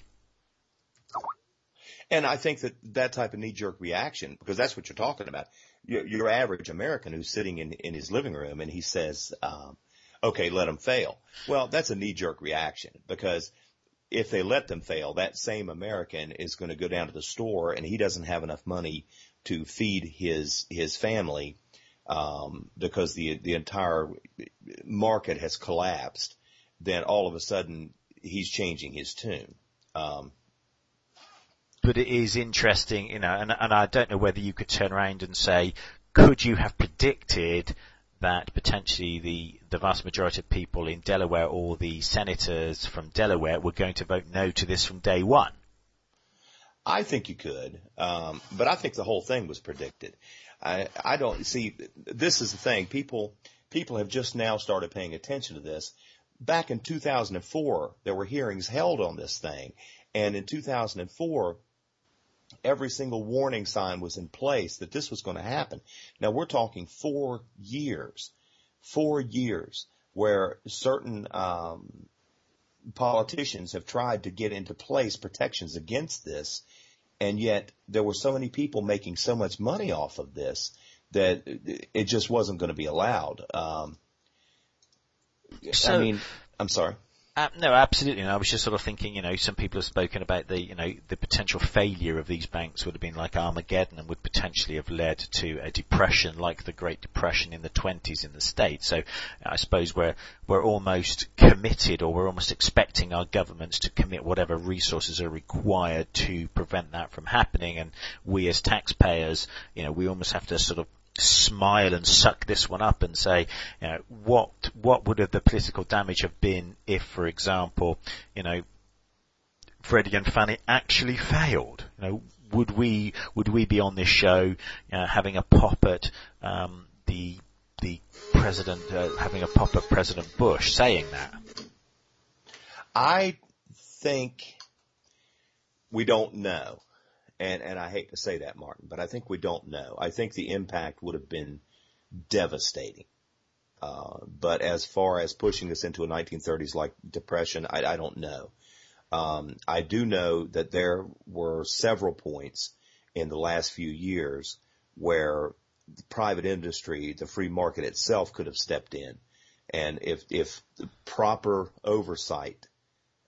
Speaker 7: And I think that that type of knee-jerk reaction, because that's what you're talking about, your, your average American who's sitting in, in his living room and he says, um, okay, let them fail. Well, that's a knee-jerk reaction, because if they let them fail, that same American is going to go down to the store and he doesn't have enough money to feed his his family um, because the the entire market has collapsed. Then all of a sudden he's changing his tune. Um,
Speaker 6: But it is interesting, you know, and, and I don't know whether you could turn around and say, could you have predicted that potentially the, the vast majority of people in Delaware or the senators from Delaware were going to vote no to this from day one?
Speaker 7: I think you could, um, but I think the whole thing was predicted. I, I don't see, this is the thing, people, people have just now started paying attention to this. Back in two thousand four, there were hearings held on this thing, and in two thousand four, every single warning sign was in place that this was going to happen. Now we're talking four years, four years where certain um, politicians have tried to get into place protections against this, and yet there were so many people making so much money off of this that it just wasn't going to be allowed. Um,
Speaker 6: so,
Speaker 7: I mean, I'm sorry.
Speaker 6: Uh, no, absolutely. And I was just sort of thinking, you know, some people have spoken about the, you know, the potential failure of these banks would have been like Armageddon and would potentially have led to a depression like the Great Depression in the twenties in the States. So I suppose we're, we're almost committed, or we're almost expecting our governments to commit whatever resources are required to prevent that from happening. And we as taxpayers, you know, we almost have to sort of smile and suck this one up and say, you know, what what would have the political damage have been if, for example, you know, Freddie and Fannie actually failed? You know, would we would we be on this show, you know, having a pop at um, the the president, uh, having a pop at President Bush saying that?
Speaker 7: I think we don't know. And, and I hate to say that, Martin, but I think we don't know. I think the impact would have been devastating. Uh, but as far as pushing this into a nineteen thirties like depression, I, I don't know. Um, I do know that there were several points in the last few years where the private industry, the free market itself, could have stepped in. And if, if the proper oversight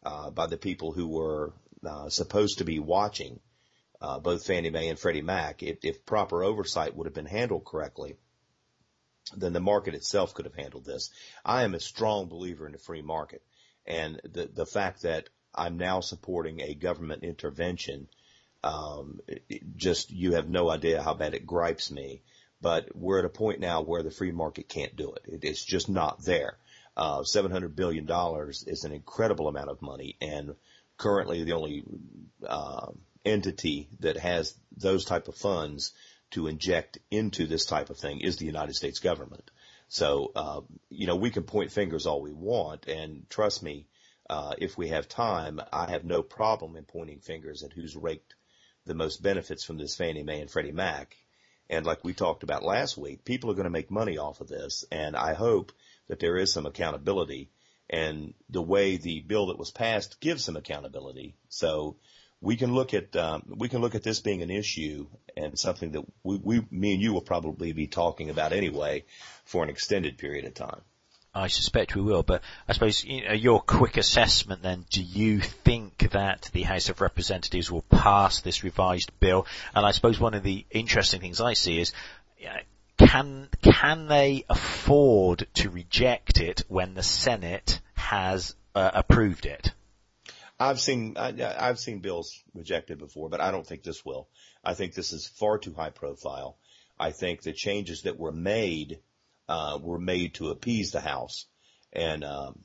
Speaker 7: uh, by the people who were uh, supposed to be watching uh, both Fannie Mae and Freddie Mac, if, if proper oversight would have been handled correctly, then the market itself could have handled this. I am a strong believer in the free market, and the the fact that I'm now supporting a government intervention, um, it just, you have no idea how bad it gripes me. But we're at a point now where the free market can't do it. it it's just not there. Uh, seven hundred billion dollars is an incredible amount of money, and currently the only uh, entity that has those type of funds to inject into this type of thing is the United States government. So, uh, you know, we can point fingers all we want, and trust me, uh, if we have time, I have no problem in pointing fingers at who's raked the most benefits from this Fannie Mae and Freddie Mac. And like we talked about last week, people are going to make money off of this, and I hope that there is some accountability, and the way the bill that was passed gives some accountability. So we can look at um, we can look at this being an issue and something that we, we, me and you will probably be talking about anyway for an extended period of time.
Speaker 6: I suspect we will, but I suppose, you know, your quick assessment then, do you think that the House of Representatives will pass this revised bill? And I suppose one of the interesting things I see is, you know, can, can they afford to reject it when the Senate has uh, approved it?
Speaker 7: I've seen, I, I've seen bills rejected before, but I don't think this will. I think this is far too high profile. I think the changes that were made Uh, were made to appease the House, and um,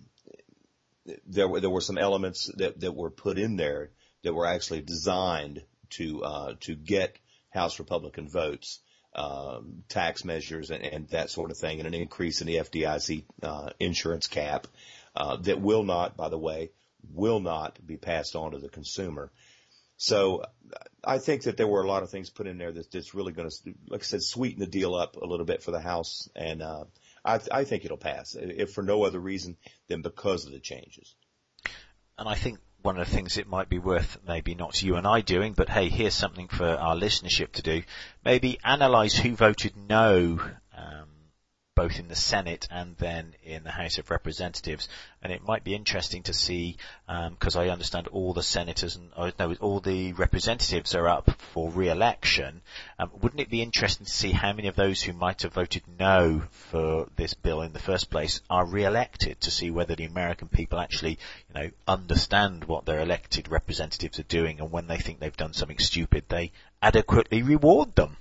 Speaker 7: there were there were some elements that, that were put in there that were actually designed to uh, to get House Republican votes, um, tax measures and, and that sort of thing, and an increase in the F D I C uh, insurance cap uh, that will not, by the way, will not be passed on to the consumer. So I think that there were a lot of things put in there that, that's really going to, like I said, sweeten the deal up a little bit for the House. And uh, I, I think it'll pass, if for no other reason than because of the changes.
Speaker 6: And I think one of the things it might be worth, maybe not you and I doing, but hey, here's something for our listenership to do. Maybe analyse who voted no, um, both in the Senate and then in the House of Representatives. And it might be interesting to see, because um, I understand all the senators and oh, no, all the representatives are up for re-election. Um, wouldn't it be interesting to see how many of those who might have voted no for this bill in the first place are re-elected, to see whether the American people actually, you know, understand what their elected representatives are doing, and when they think they've done something stupid, they adequately reward them.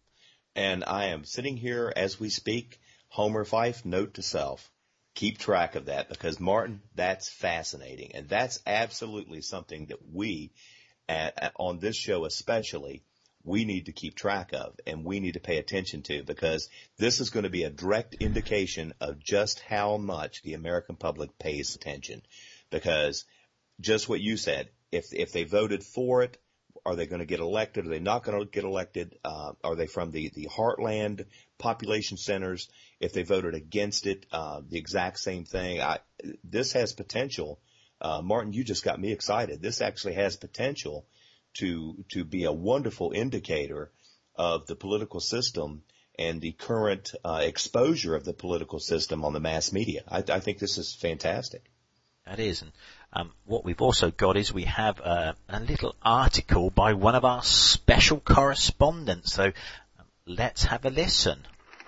Speaker 7: And I am sitting here as we speak. Homer Fife, note to self, keep track of that, because, Martin, that's fascinating. And that's absolutely something that we, at, at, on this show especially, we need to keep track of and we need to pay attention to, because this is going to be a direct indication of just how much the American public pays attention. Because just what you said, if if they voted for it, are they going to get elected? Are they not going to get elected? Uh, are they from the, the heartland population centers? If they voted against it, uh, the exact same thing. I, this has potential. Uh, Martin, you just got me excited. This actually has potential to, to be a wonderful indicator of the political system and the current, uh, exposure of the political system on the mass media. I, I think this is fantastic.
Speaker 6: That is. And um, what we've also got is we have a, a little article by one of our special correspondents. So um, let's have a listen.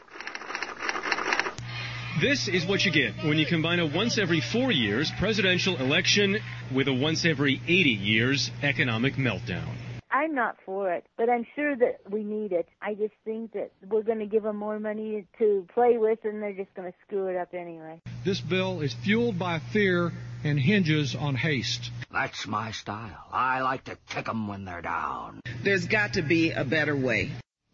Speaker 8: This is what you get when you combine a once every four years presidential election with a once every eighty years economic meltdown.
Speaker 9: I'm not for it, but I'm sure that we need it. I just think that we're going to give them more money to play with, and they're just going to screw it up anyway.
Speaker 10: This bill is fueled by fear and hinges on haste.
Speaker 11: That's my style. I like to kick them when they're down.
Speaker 12: There's got to be a better way.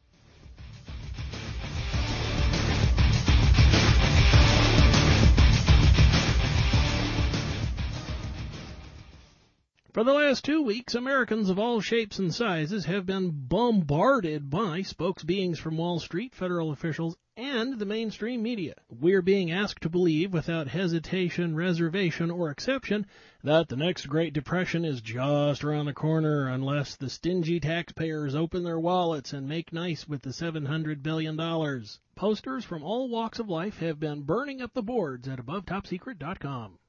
Speaker 13: For the last two weeks, Americans of all shapes and sizes have been bombarded by spokesbeings from Wall Street, federal officials, and the mainstream media. We're being asked to believe, without hesitation, reservation, or exception, that the next Great Depression is just around the corner unless the stingy taxpayers open their wallets and make nice with the seven hundred billion dollars. Posters from all walks of life have been burning up the boards at above top secret dot com.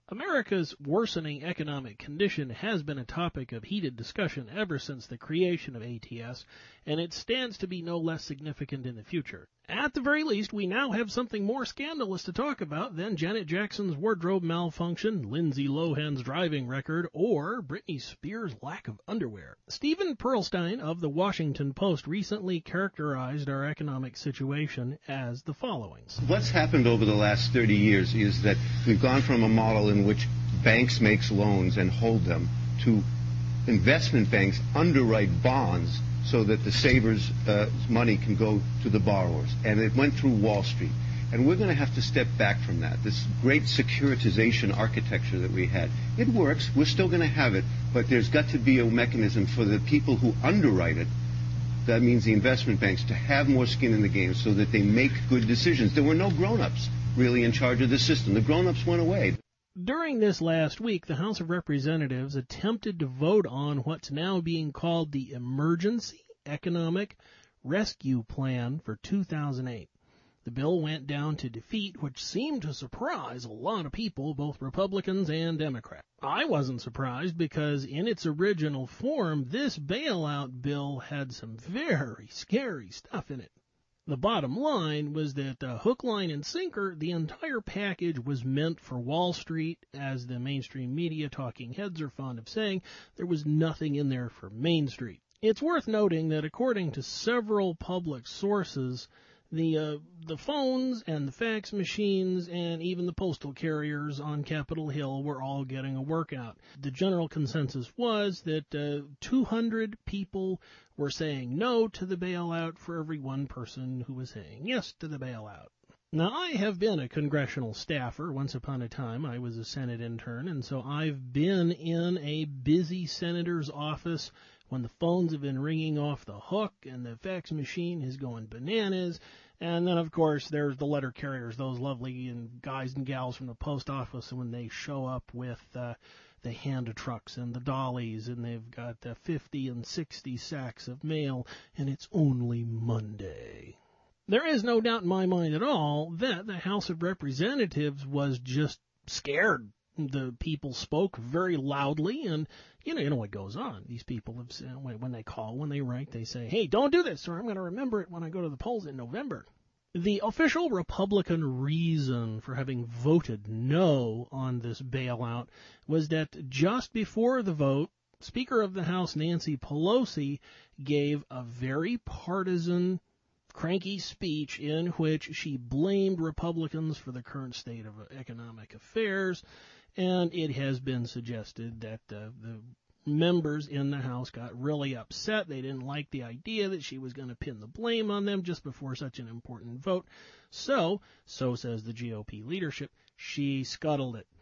Speaker 13: America's worsening economic condition has been a topic of heated discussion ever since the creation of A T S, and it stands to be no less significant in the future. At the very least, we now have something more scandalous to talk about than Janet Jackson's wardrobe malfunction, Lindsay Lohan's driving record, or Britney Spears' lack of underwear. Stephen Pearlstein of the Washington Post recently characterized our economic situation as the following.
Speaker 14: What's happened over the last thirty years is that we've gone from a model in which banks make loans and hold them to investment banks underwrite bonds so that the savers' uh, money can go to the borrowers. And it went through Wall Street. And we're going to have to step back from that, this great securitization architecture that we had. It works. We're still going to have it. But there's got to be a mechanism for the people who underwrite it, that means the investment banks, to have more skin in the game so that they make good decisions. There were no grown-ups really in charge of the system. The grown-ups went away.
Speaker 13: During this last week, the House of Representatives attempted to vote on what's now being called the Emergency Economic Rescue Plan for two thousand eight. The bill went down to defeat, which seemed to surprise a lot of people, both Republicans and Democrats. I wasn't surprised because in its original form, this bailout bill had some very scary stuff in it. The bottom line was that uh, hook, line, and sinker, the entire package was meant for Wall Street. As the mainstream media talking heads are fond of saying, there was nothing in there for Main Street. It's worth noting that according to several public sources, the uh, the phones and the fax machines and even the postal carriers on Capitol Hill were all getting a workout. The general consensus was that uh, two hundred people were saying no to the bailout for every one person who was saying yes to the bailout. Now, I have been a congressional staffer. Once upon a time, I was a Senate intern, and so I've been in a busy senator's office when the phones have been ringing off the hook and the fax machine is going bananas. And then, of course, there's the letter carriers, those lovely and guys and gals from the post office, when they show up with uh, the hand trucks and the dollies, and they've got uh, fifty and sixty sacks of mail, and it's only Monday. There is no doubt in my mind at all that the House of Representatives was just scared. The people spoke very loudly, and you know, you know what goes on. These people have said, when they call, when they write, they say, hey, don't do this, or I'm going to remember it when I go to the polls in November. The official Republican reason for having voted no on this bailout was that just before the vote, Speaker of the House Nancy Pelosi gave a very partisan, cranky speech in which she blamed Republicans for the current state of economic affairs, and it has been suggested that uh, the members in the House got really upset. They didn't like the idea that she was going to pin the blame on them just before such an important vote. So, so says the G O P leadership, she scuttled it.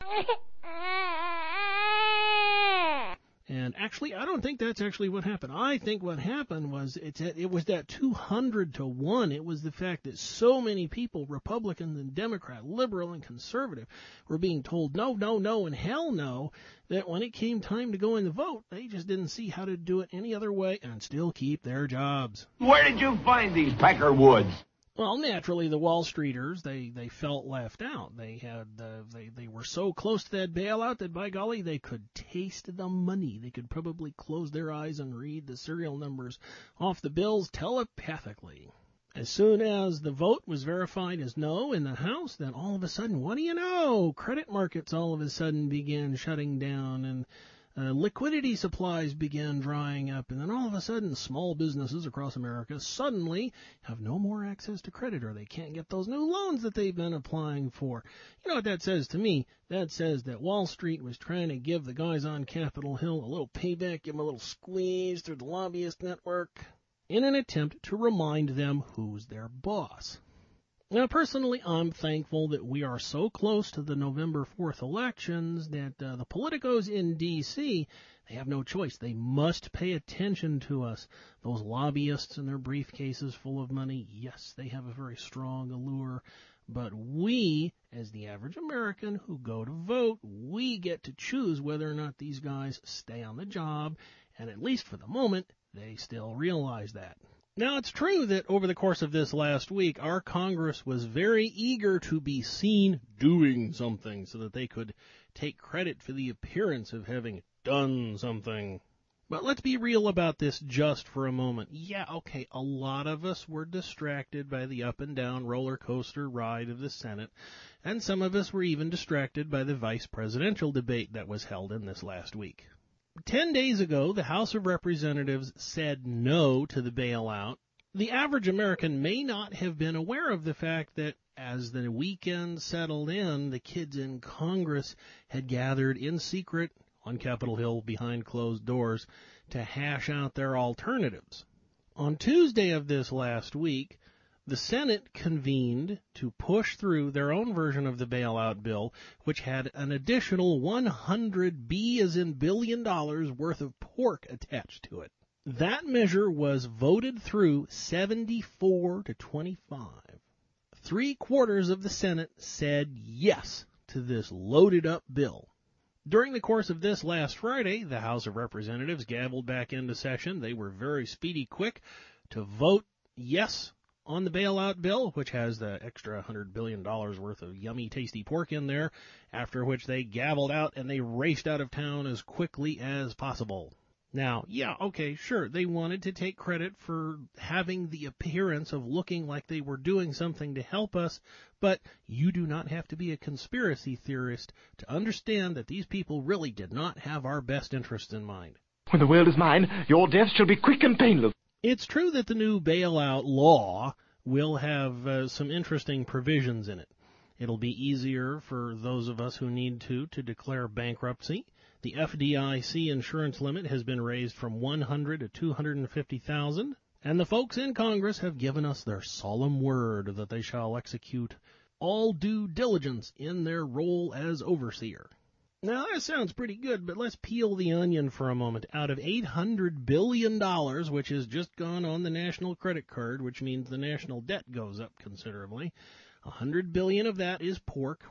Speaker 13: And actually, I don't think that's actually what happened. I think what happened was it's it was that two hundred to one. It was the fact that so many people, Republicans and Democrat, liberal and conservative, were being told no, no, no, and hell no, that when it came time to go in the vote, they just didn't see how to do it any other way and still keep their jobs.
Speaker 11: Where did you find these Pecker Woods?
Speaker 13: Well, naturally, the Wall Streeters, they, they felt left out. They had uh, they they were so close to that bailout that, by golly, they could taste the money. They could probably close their eyes and read the serial numbers off the bills telepathically. As soon as the vote was verified as no in the House, then all of a sudden, what do you know? Credit markets all of a sudden began shutting down, and Uh, liquidity supplies began drying up, and then all of a sudden small businesses across America suddenly have no more access to credit, or they can't get those new loans that they've been applying for. You know what that says to me? That says that Wall Street was trying to give the guys on Capitol Hill a little payback, give them a little squeeze through the lobbyist network, in an attempt to remind them who's their boss. Now, personally, I'm thankful that we are so close to the November fourth elections that uh, the politicos in D C, they have no choice. They must pay attention to us. Those lobbyists and their briefcases full of money, yes, they have a very strong allure. But we, as the average American who go to vote, we get to choose whether or not these guys stay on the job, and at least for the moment, they still realize that. Now, it's true that over the course of this last week, our Congress was very eager to be seen doing something so that they could take credit for the appearance of having done something. But let's be real about this just for a moment. Yeah, okay, a lot of us were distracted by the up-and-down roller coaster ride of the Senate, and some of us were even distracted by the vice presidential debate that was held in this last week. Ten days ago, the House of Representatives said no to the bailout. The average American may not have been aware of the fact that as the weekend settled in, the kids in Congress had gathered in secret on Capitol Hill behind closed doors to hash out their alternatives. On Tuesday of this last week, the Senate convened to push through their own version of the bailout bill, which had an additional one hundred B as in billion dollars worth of pork attached to it. That measure was voted through seventy-four to twenty-five. Three quarters of the Senate said yes to this loaded up bill. During the course of this last Friday, the House of Representatives gavelled back into session. They were very speedy quick to vote yes on the bailout bill, which has the extra one hundred billion dollars worth of yummy, tasty pork in there, after which they gavelled out and they raced out of town as quickly as possible. Now, yeah, okay, sure, they wanted to take credit for having the appearance of looking like they were doing something to help us, but you do not have to be a conspiracy theorist to understand that these people really did not have our best interests in mind.
Speaker 15: When the world is mine, your death shall be quick and painless.
Speaker 13: It's true that the new bailout law will have uh, some interesting provisions in it. It'll be easier for those of us who need to to declare bankruptcy. The F D I C insurance limit has been raised from one hundred thousand dollars to two hundred fifty thousand dollars, and the folks in Congress have given us their solemn word that they shall execute all due diligence in their role as overseer. Now, that sounds pretty good, but let's peel the onion for a moment. Out of eight hundred billion dollars, which has just gone on the national credit card, which means the national debt goes up considerably, one hundred billion dollars of that is pork.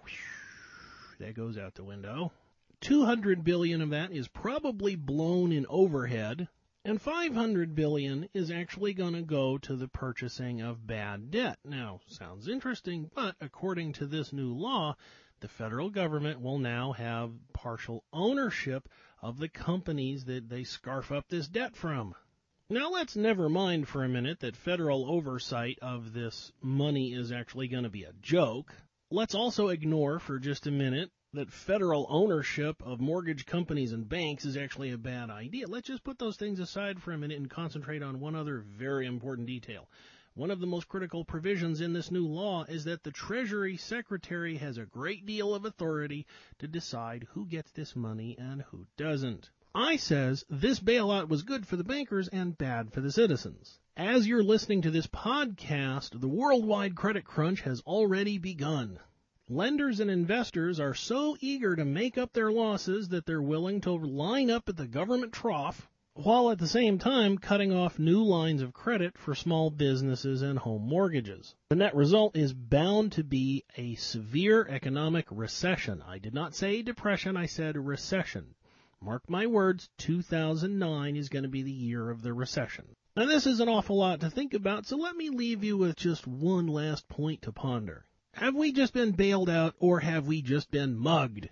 Speaker 13: That goes out the window. two hundred billion dollars of that is probably blown in overhead, and five hundred billion dollars is actually going to go to the purchasing of bad debt. Now, sounds interesting, but according to this new law, the federal government will now have partial ownership of the companies that they scarf up this debt from. Now, let's never mind for a minute that federal oversight of this money is actually going to be a joke. Let's also ignore for just a minute that federal ownership of mortgage companies and banks is actually a bad idea. Let's just put those things aside for a minute and concentrate on one other very important detail. One of the most critical provisions in this new law is that the Treasury Secretary has a great deal of authority to decide who gets this money and who doesn't. I says this bailout was good for the bankers and bad for the citizens. As you're listening to this podcast, the worldwide credit crunch has already begun. Lenders and investors are so eager to make up their losses that they're willing to line up at the government trough, while at the same time cutting off new lines of credit for small businesses and home mortgages. The net result is bound to be a severe economic recession. I did not say depression, I said recession. Mark my words, two thousand nine is going to be the year of the recession. Now, this is an awful lot to think about, so let me leave you with just one last point to ponder. Have we just been bailed out, or have we just been mugged?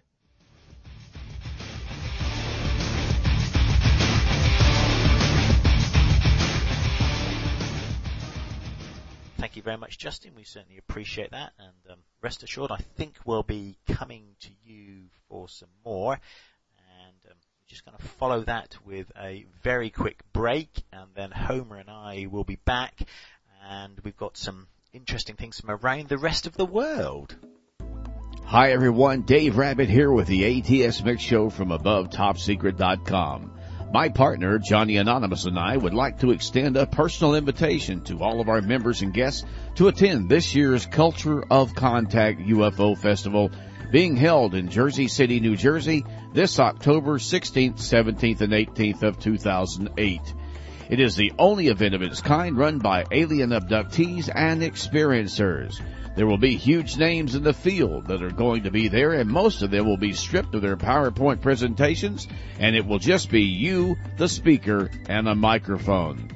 Speaker 6: Thank you very much, Justin. We certainly appreciate that. And um, rest assured, I think we'll be coming to you for some more. And um, we're just going to follow that with a very quick break. And then Homer and I will be back. And we've got some interesting things from around the rest of the world.
Speaker 16: Hi, everyone. Dave Rabbit here with the A T S Mix Show from above top secret dot com. My partner, Johnny Anonymous, and I would like to extend a personal invitation to all of our members and guests to attend this year's Culture of Contact U F O Festival being held in Jersey City, New Jersey this October sixteenth, seventeenth, and eighteenth of two thousand eight. It is the only event of its kind run by alien abductees and experiencers. There will be huge names in the field that are going to be there, and most of them will be stripped of their PowerPoint presentations, and it will just be you, the speaker, and a microphone.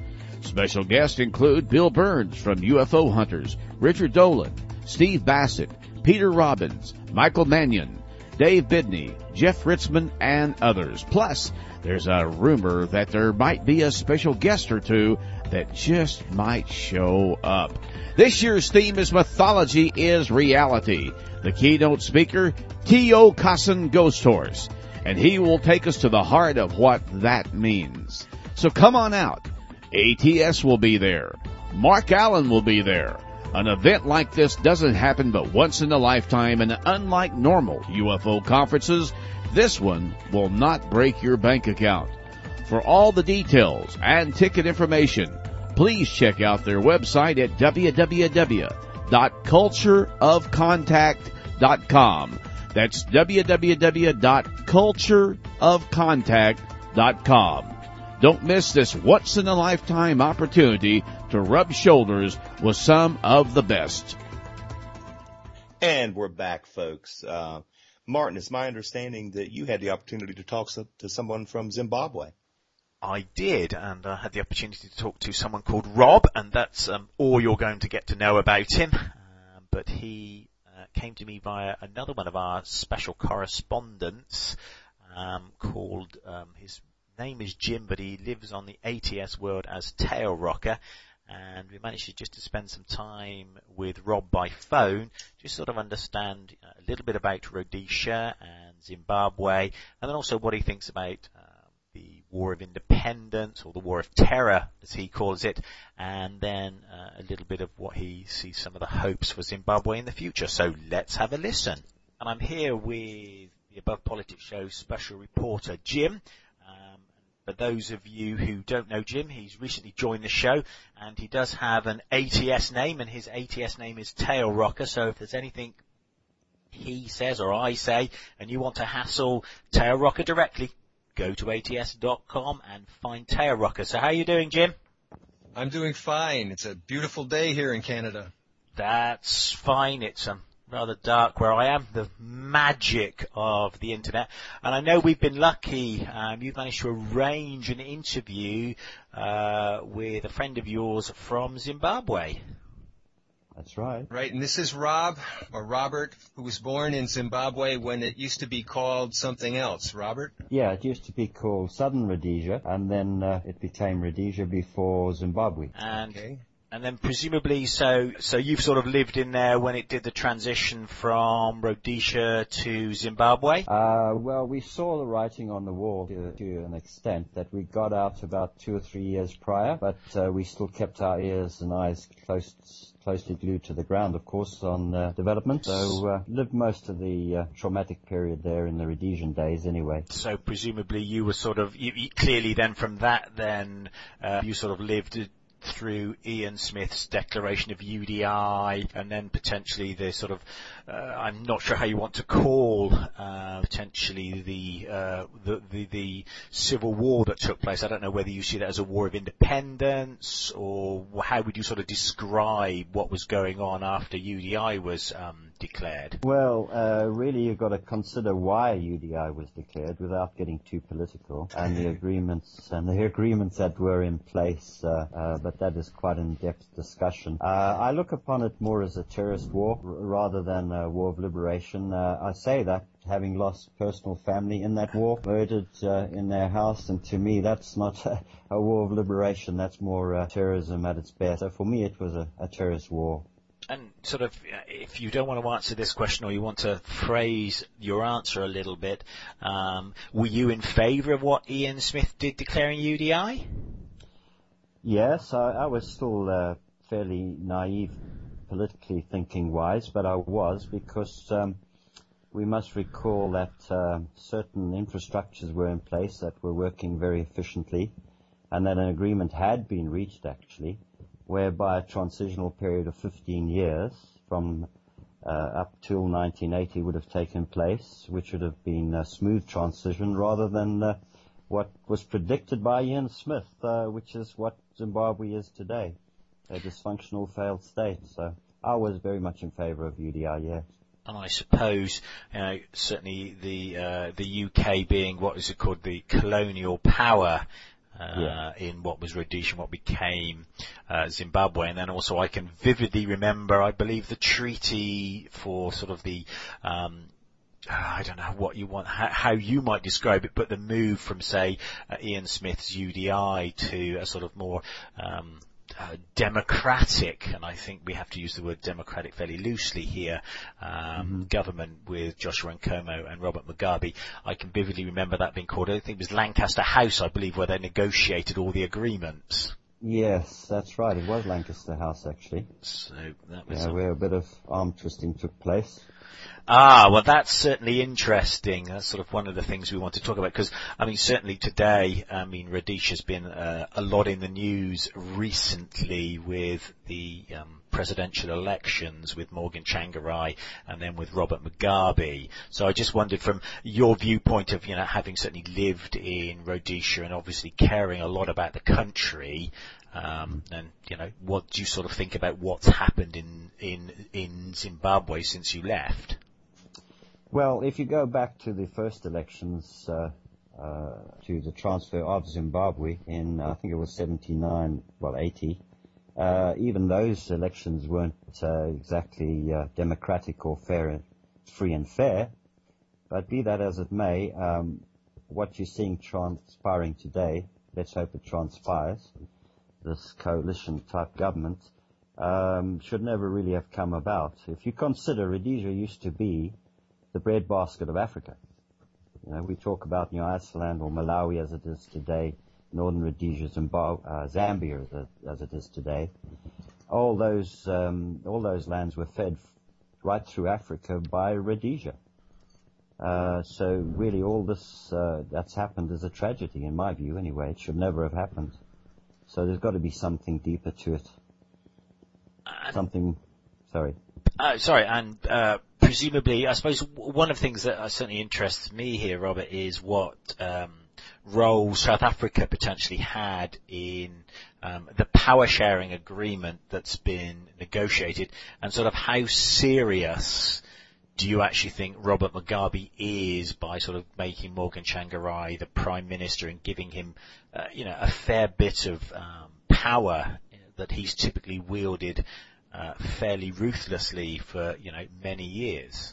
Speaker 16: Special guests include Bill Burns from U F O Hunters, Richard Dolan, Steve Bassett, Peter Robbins, Michael Mannion, Dave Bidney, Jeff Ritzman, and others. Plus, there's a rumor that there might be a special guest or two that just might show up. This year's theme is Mythology is Reality. The keynote speaker, Tio Kassen Ghost Horse, and he will take us to the heart of what that means. So come on out. A T S will be there. Mark Allen will be there. An event like this doesn't happen but once in a lifetime, and unlike normal U F O conferences, this one will not break your bank account. For all the details and ticket information, please check out their website at w w w dot culture of contact dot com. That's w w w dot culture of contact dot com. Don't miss this once-in-a-lifetime opportunity to rub shoulders with some of the best.
Speaker 7: And we're back, folks. Uh, Martin, it's my understanding that you had the opportunity to talk so, to someone from Zimbabwe.
Speaker 6: I did, and I had the opportunity to talk to someone called Rob, and that's um, all you're going to get to know about him. Uh, but he uh, came to me via another one of our special correspondents um, called, um, his name is Jim, but he lives on the A T S world as Tail Rocker. And we managed to just to spend some time with Rob by phone, just sort of understand a little bit about Rhodesia and Zimbabwe, and then also what he thinks about uh, the War of Independence, or the War of Terror, as he calls it, and then uh, a little bit of what he sees some of the hopes for Zimbabwe in the future. So let's have a listen. And I'm here with the Above Politics Show special reporter, Jim. Um, for those of you who don't know Jim, he's recently joined the show, and he does have an A T S name, and his A T S name is Tail Rocker. So if there's anything he says or I say, and you want to hassle Tail Rocker directly, go to A T S dot com and find Tail Rocker. So how are you doing, Jim?
Speaker 17: I'm doing fine. It's a beautiful day here in Canada.
Speaker 6: That's fine. It's um, rather dark where I am. The magic of the internet. And I know we've been lucky. Um, you've managed to arrange an interview uh, with a friend of yours from Zimbabwe.
Speaker 18: That's right.
Speaker 17: Right, and this is Rob, or Robert, who was born in Zimbabwe when it used to be called something else. Robert?
Speaker 18: Yeah, it used to be called Southern Rhodesia, and then uh, it became Rhodesia before Zimbabwe.
Speaker 6: And
Speaker 17: okay.
Speaker 6: And then presumably, so so you've sort of lived in there when it did the transition from Rhodesia to Zimbabwe?
Speaker 18: Uh, well, we saw the writing on the wall to, to an extent that we got out about two or three years prior, but uh, we still kept our ears and eyes close, closely glued to the ground, of course, on uh, development. So uh, lived most of the uh, traumatic period there in the Rhodesian days anyway.
Speaker 6: So presumably you were sort of, you, you, clearly then from that then, uh, you sort of lived through Ian Smith's declaration of U D I, and then potentially the sort of, uh, I'm not sure how you want to call, uh, potentially the, uh, the, the, the civil war that took place. I don't know whether you see that as a war of independence, or how would you sort of describe what was going on after U D I was, um, declared?
Speaker 18: Well, uh, really you've got to consider why U D I was declared without getting too political, and the agreements, and the agreements that were in place, uh, uh, but that is quite an in-depth discussion. Uh, I look upon it more as a terrorist war r- rather than a war of liberation. Uh, I say that having lost personal family in that war, murdered uh, in their house, and to me that's not a, a war of liberation, that's more uh, terrorism at its best. So for me it was a, a terrorist war.
Speaker 6: And sort of, if you don't want to answer this question, or you want to phrase your answer a little bit, um, were you in favour of what Ian Smith did declaring U D I?
Speaker 18: Yes, I, I was still uh, fairly naive, politically thinking-wise, but I was, because um, we must recall that uh, certain infrastructures were in place that were working very efficiently, and that an agreement had been reached, actually, whereby a transitional period of fifteen years from uh, up till nineteen eighty would have taken place, which would have been a smooth transition rather than uh, what was predicted by Ian Smith, uh, which is what Zimbabwe is today, a dysfunctional, failed state. So I was very much in favour of U D I, yes.
Speaker 6: And I suppose, you know, certainly the uh, the U K being what is it called, the colonial power, uh,
Speaker 18: yeah.
Speaker 6: in what was Rhodesia, what became uh, Zimbabwe. And then also I can vividly remember, I believe, the treaty for sort of the, um, I don't know what you want, how, how you might describe it, but the move from, say, uh, Ian Smith's U D I to a sort of more um, uh, democratic, and I think we have to use the word democratic fairly loosely here, um, mm-hmm. government with Joshua Nkomo and Robert Mugabe. I can vividly remember that being called, I think it was Lancaster House, I believe, where they negotiated all the agreements.
Speaker 18: Yes, that's right. It was Lancaster House, actually.
Speaker 6: So that was
Speaker 18: yeah, where a bit of arm twisting took place.
Speaker 6: Ah, well, that's certainly interesting. That's sort of one of the things we want to talk about, because, I mean, certainly today, I mean, Rhodesia's been uh, a lot in the news recently with the um, presidential elections with Morgan Tsvangirai and then with Robert Mugabe. So I just wondered, from your viewpoint of, you know, having certainly lived in Rhodesia and obviously caring a lot about the country, Um, and, you know, what do you sort of think about what's happened in, in, in Zimbabwe since you left?
Speaker 18: Well, if you go back to the first elections, uh, uh, to the transfer of Zimbabwe in, I think it was seventy-nine, well, eighty, uh, even those elections weren't uh, exactly uh, democratic or fair, free and fair. But be that as it may, um, what you're seeing transpiring today, let's hope it transpires, this coalition-type government, um, should never really have come about. If you consider, Rhodesia used to be the breadbasket of Africa. You know, we talk about Nyasaland or Malawi as it is today, Northern Rhodesia, Zimbabwe, uh, Zambia as it, as it is today. All those, um, all those lands were fed right through Africa by Rhodesia. Uh, so really all this uh, that's happened is a tragedy, in my view anyway. It should never have happened. So there's got to be something deeper to it.
Speaker 6: Uh,
Speaker 18: something, sorry.
Speaker 6: Uh, sorry, and uh, presumably, I suppose one of the things that certainly interests me here, Robert, is what um, role South Africa potentially had in um, the power sharing agreement that's been negotiated, and sort of how serious do you actually think Robert Mugabe is by sort of making Morgan Tsvangirai the Prime Minister and giving him, uh, you know, a fair bit of um, power that he's typically wielded uh, fairly ruthlessly for, you know, many years?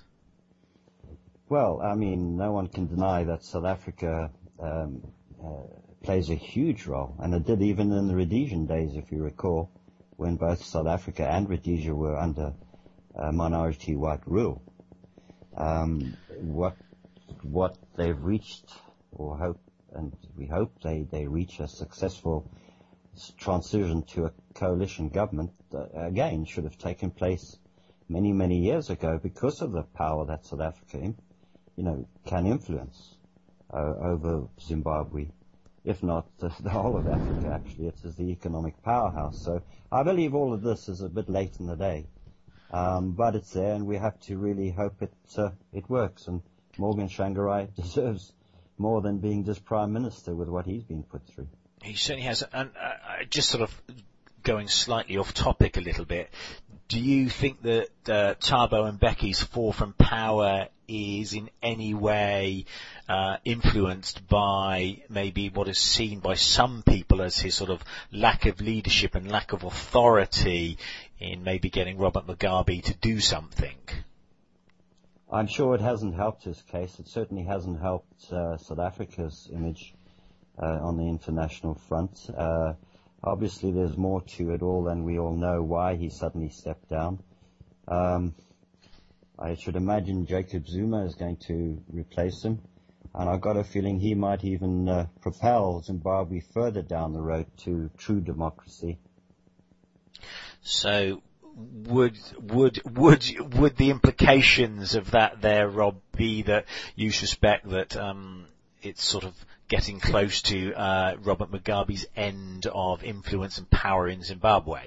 Speaker 18: Well, I mean, no one can deny that South Africa um, uh, plays a huge role, and it did even in the Rhodesian days, if you recall, when both South Africa and Rhodesia were under uh, minority white rule. Um, what what they've reached, or hope, and we hope they, they reach a successful transition to a coalition government, uh, again, should have taken place many, many years ago because of the power that South Africa, you know, can influence uh, over Zimbabwe, if not the, the whole of Africa, actually. It is the economic powerhouse. So I believe all of this is a bit late in the day. Um, but it's there, and we have to really hope it uh, it works. And Morgan Tsvangirai deserves more than being just Prime Minister with what he's been put through.
Speaker 6: He certainly has. And uh, just sort of going slightly off topic a little bit, do you think that uh, Thabo Mbeki's fall from power is in any way uh, influenced by maybe what is seen by some people as his sort of lack of leadership and lack of authority in maybe getting Robert Mugabe to do something?
Speaker 18: I'm sure it hasn't helped his case. It certainly hasn't helped uh, South Africa's image uh, on the international front. Uh, obviously, there's more to it all than we all know why he suddenly stepped down. Um, I should imagine Jacob Zuma is going to replace him, and I've got a feeling he might even uh, propel Zimbabwe further down the road to true democracy.
Speaker 6: So, would would would would the implications of that there, Rob, be that you suspect that um, it's sort of getting close to uh, Robert Mugabe's end of influence and power in Zimbabwe?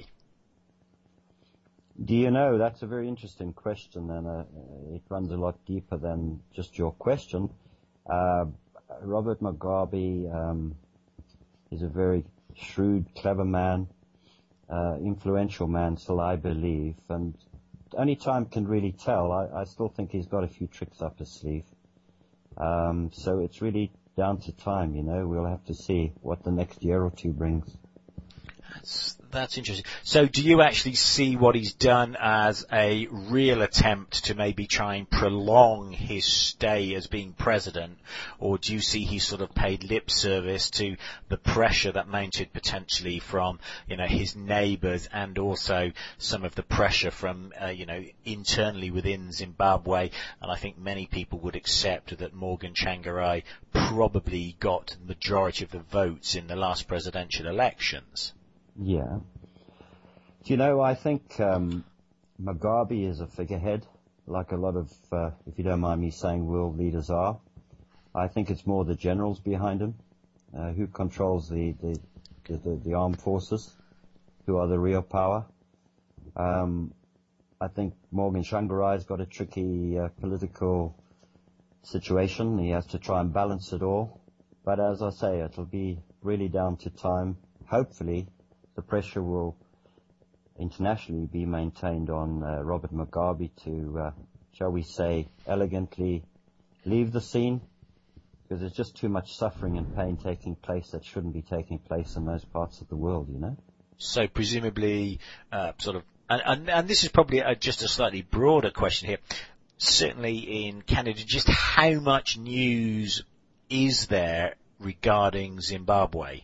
Speaker 18: Do you know, that's a very interesting question, and uh, it runs a lot deeper than just your question. Uh, Robert Mugabe um, is a very shrewd, clever man, uh, influential man, still I believe, and only time can really tell. I, I still think he's got a few tricks up his sleeve. Um, so it's really down to time, you know. We'll have to see what the next year or two brings.
Speaker 6: That's, that's interesting. So do you actually see what he's done as a real attempt to maybe try and prolong his stay as being president, or do you see he sort of paid lip service to the pressure that mounted potentially from, you know, his neighbours and also some of the pressure from, uh, you know, internally within Zimbabwe? And I think many people would accept that Morgan Tsvangirai probably got the majority of the votes in the last presidential elections.
Speaker 18: Yeah. Do you know, I think um, Mugabe is a figurehead, like a lot of, uh, if you don't mind me saying, world leaders are. I think it's more the generals behind him, uh, who controls the, the, the, the armed forces, who are the real power. Um, I think Morgan Tsvangirai's got a tricky uh, political situation. He has to try and balance it all. But as I say, it'll be really down to time. Hopefully, the pressure will internationally be maintained on uh, Robert Mugabe to, uh, shall we say, elegantly leave the scene, because there's just too much suffering and pain taking place that shouldn't be taking place in those parts of the world, you know.
Speaker 6: So presumably, uh, sort of, and, and, and this is probably a, just a slightly broader question here. Certainly in Canada, just how much news is there regarding Zimbabwe?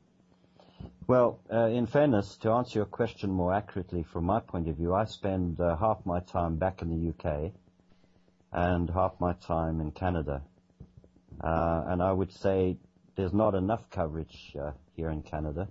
Speaker 18: Well, uh, in fairness, to answer your question more accurately from my point of view, I spend uh, half my time back in the U K and half my time in Canada. Uh, and I would say there's not enough coverage uh, here in Canada,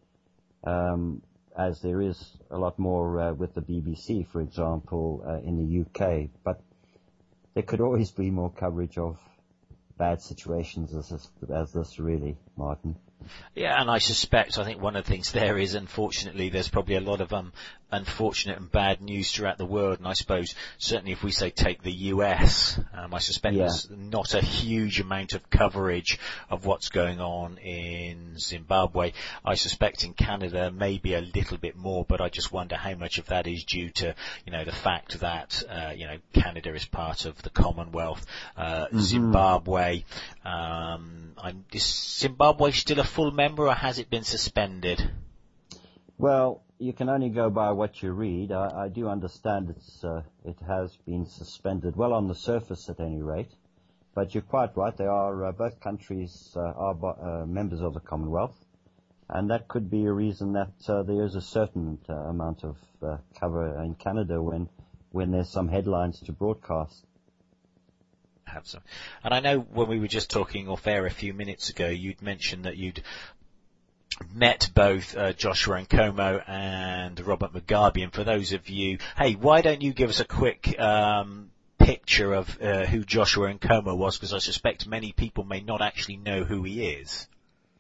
Speaker 18: um, as there is a lot more uh, with the B B C, for example, uh, in the U K. But there could always be more coverage of bad situations as this, as this really, Martin.
Speaker 6: Yeah, and I suspect, I think one of the things there is, unfortunately, there's probably a lot of um, unfortunate and bad news throughout the world, and I suppose, certainly if we say take the U S, um, I suspect yeah. there's not a huge amount of coverage of what's going on in Zimbabwe. I suspect in Canada maybe a little bit more, but I just wonder how much of that is due to, you know, the fact that, uh, you know, Canada is part of the Commonwealth, uh, mm-hmm. Zimbabwe, um, I'm, is Zimbabwe still a full member, or has it been suspended?
Speaker 18: Well, you can only go by what you read. I, I do understand it's, uh, it has been suspended, well, on the surface at any rate. But you're quite right. They are, uh, both countries uh, are uh, members of the Commonwealth. And that could be a reason that uh, there is a certain uh, amount of uh, cover in Canada when, when there's some headlines to broadcast.
Speaker 6: Have some. And I know when we were just talking off air a few minutes ago, you'd mentioned that you'd met both uh, Joshua Nkomo and Robert Mugabe. And for those of you, hey, why don't you give us a quick um, picture of uh, who Joshua Nkomo was, because I suspect many people may not actually know who he is.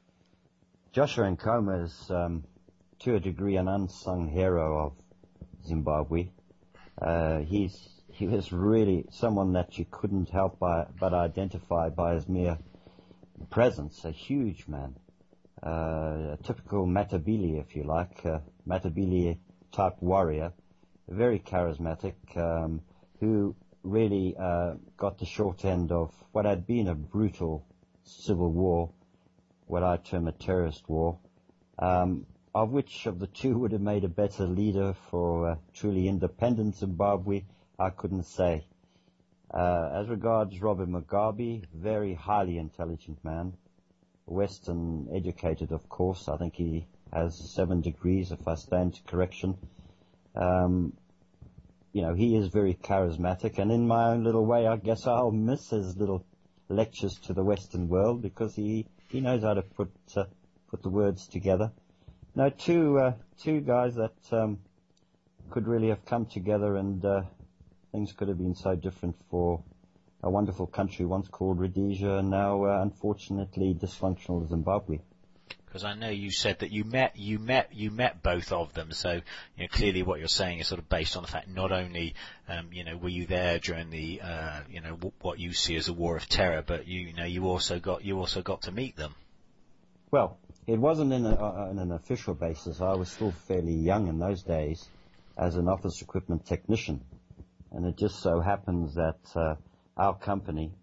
Speaker 18: Joshua Nkomo is, um, to a degree, an unsung hero of Zimbabwe. Uh, he's He was really someone that you couldn't help by, but identify by his mere presence. A huge man, uh, a typical Matabele, if you like, uh, Matabele type warrior, very charismatic, um, who really uh, got the short end of what had been a brutal civil war, what I term a terrorist war, um, of which of the two would have made a better leader for uh, truly independent Zimbabwe, I couldn't say. Uh, as regards Robert Mugabe, very highly intelligent man, Western educated, of course. I think he has seven degrees, if I stand to correction. Um, you know, he is very charismatic, and in my own little way, I guess I'll miss his little lectures to the Western world, because he, he knows how to put uh, put the words together. No, two uh, two guys that um, could really have come together, and uh, things could have been so different for a wonderful country once called Rhodesia, and now, uh, unfortunately, dysfunctional Zimbabwe.
Speaker 6: Because I know you said that you met, you met, you met both of them. So, you know, clearly what you're saying is sort of based on the fact not only, um, you know, were you there during the, uh, you know, w- what you see as a war of terror, but you, you know, you also got, you also got to meet them.
Speaker 18: Well, it wasn't in a, uh, on an official basis. I was still fairly young in those days as an office equipment technician. And it just so happens that uh, our company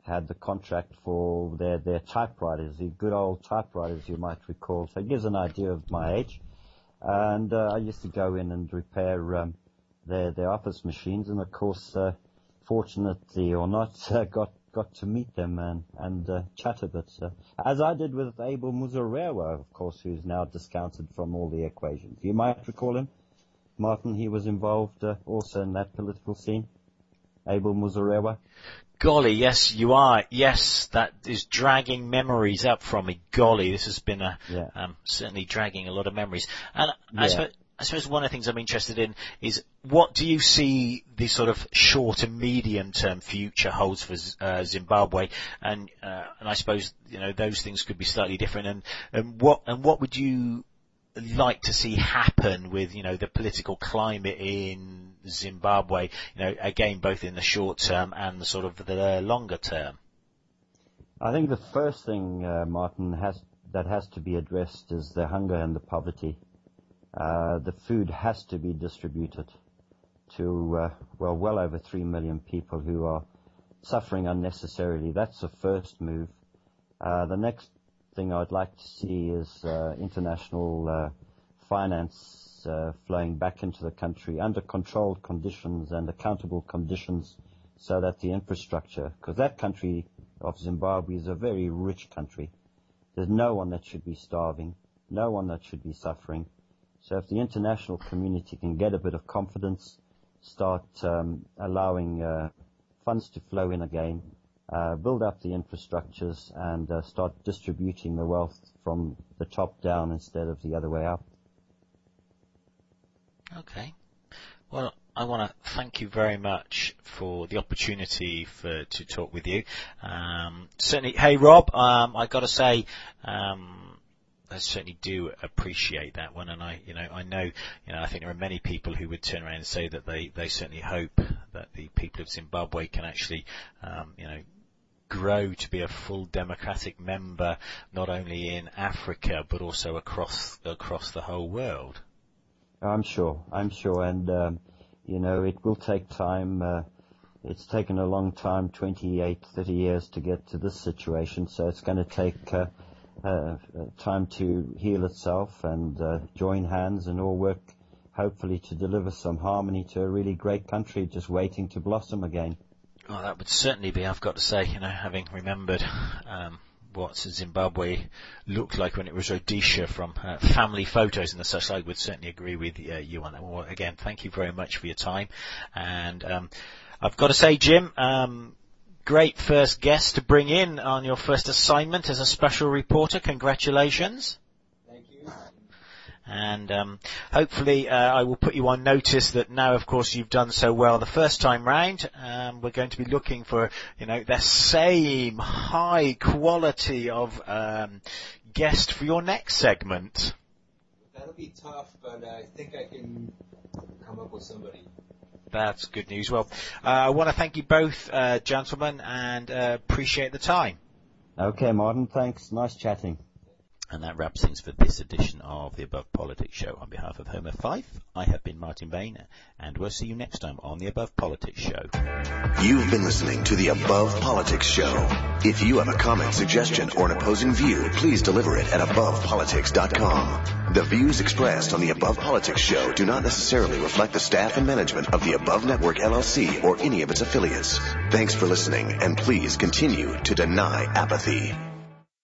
Speaker 18: had the contract for their, their typewriters, the good old typewriters you might recall. So it gives an idea of my age. And uh, I used to go in and repair um, their, their office machines, and of course, uh, fortunately or not, uh, got got to meet them and, and uh, chat a bit. So, as I did with Abel Muzorewa, of course, who's now discounted from all the equations. You might recall him, Martin. He was involved uh, also in that political scene. Abel Muzorewa.
Speaker 6: Golly, yes, you are. Yes, that is dragging memories up from me. Golly, this has been a,
Speaker 18: yeah. um,
Speaker 6: certainly dragging a lot of memories. And
Speaker 18: yeah.
Speaker 6: I suppose, I suppose one of the things I'm interested in is what do you see the sort of short and medium term future holds for uh, Zimbabwe? And, uh, and I suppose, you know, those things could be slightly different. And, and what, and what would you like to see happen with, you know, the political climate in Zimbabwe, you know, again, both in the short term and the sort of the longer term?
Speaker 18: I think the first thing, uh, Martin, has, that has to be addressed is the hunger and the poverty. Uh, the food has to be distributed to, uh, well, well over three million people who are suffering unnecessarily. That's the first move. Uh, the next thing I'd like to see is uh, international uh, finance uh, flowing back into the country under controlled conditions and accountable conditions, so that the infrastructure, because that country of Zimbabwe is a very rich country. There's no one that should be starving, no one that should be suffering. So if the international community can get a bit of confidence, start um, allowing uh, funds to flow in again, uh, build up the infrastructures, and uh, start distributing the wealth from the top down instead of the other way up.
Speaker 6: Okay. Well, I want to thank you very much for the opportunity for to talk with you. Um, certainly, hey Rob, um, I got to say, um, I certainly do appreciate that one, and I, you know, I know, you know, I think there are many people who would turn around and say that they, they certainly hope that the people of Zimbabwe can actually, um, you know, grow to be a full democratic member, not only in Africa but also across across the whole world.
Speaker 18: I'm sure, I'm sure, and um, you know, it will take time. Uh, it's taken a long time, twenty-eight, thirty years to get to this situation, so it's going to take uh, uh, time to heal itself and uh, join hands and all work, hopefully, to deliver some harmony to a really great country just waiting to blossom again.
Speaker 6: Well, that would certainly be, I've got to say, you know, having remembered um, what Zimbabwe looked like when it was Rhodesia from uh, family photos and the such, I would certainly agree with uh, you on that. Well, again, thank you very much for your time. And um, I've got to say, Jim, um, great first guest to bring in on your first assignment as a special reporter. Congratulations.
Speaker 17: Thank you.
Speaker 6: And um, hopefully uh, I will put you on notice that now, of course, you've done so well the first time round. Um, we're going to be looking for, you know, the same high quality of um, guest for your next segment.
Speaker 17: That'll be tough, but I think I can come up with somebody.
Speaker 6: That's good news. Well, uh, I want to thank you both, uh, gentlemen, and uh, appreciate the time.
Speaker 18: Okay, Martin, thanks. Nice chatting.
Speaker 6: And that wraps things for this edition of the Above Politics Show. On behalf of Homer Fife, I have been Martin Bain, and we'll see you next time on the Above Politics Show.
Speaker 1: You've been listening to the Above Politics Show. If you have a comment, suggestion, or an opposing view, please deliver it at above politics dot com. The views expressed on the Above Politics Show do not necessarily reflect the staff and management of the Above Network L L C or any of its affiliates. Thanks for listening, and please continue to deny apathy.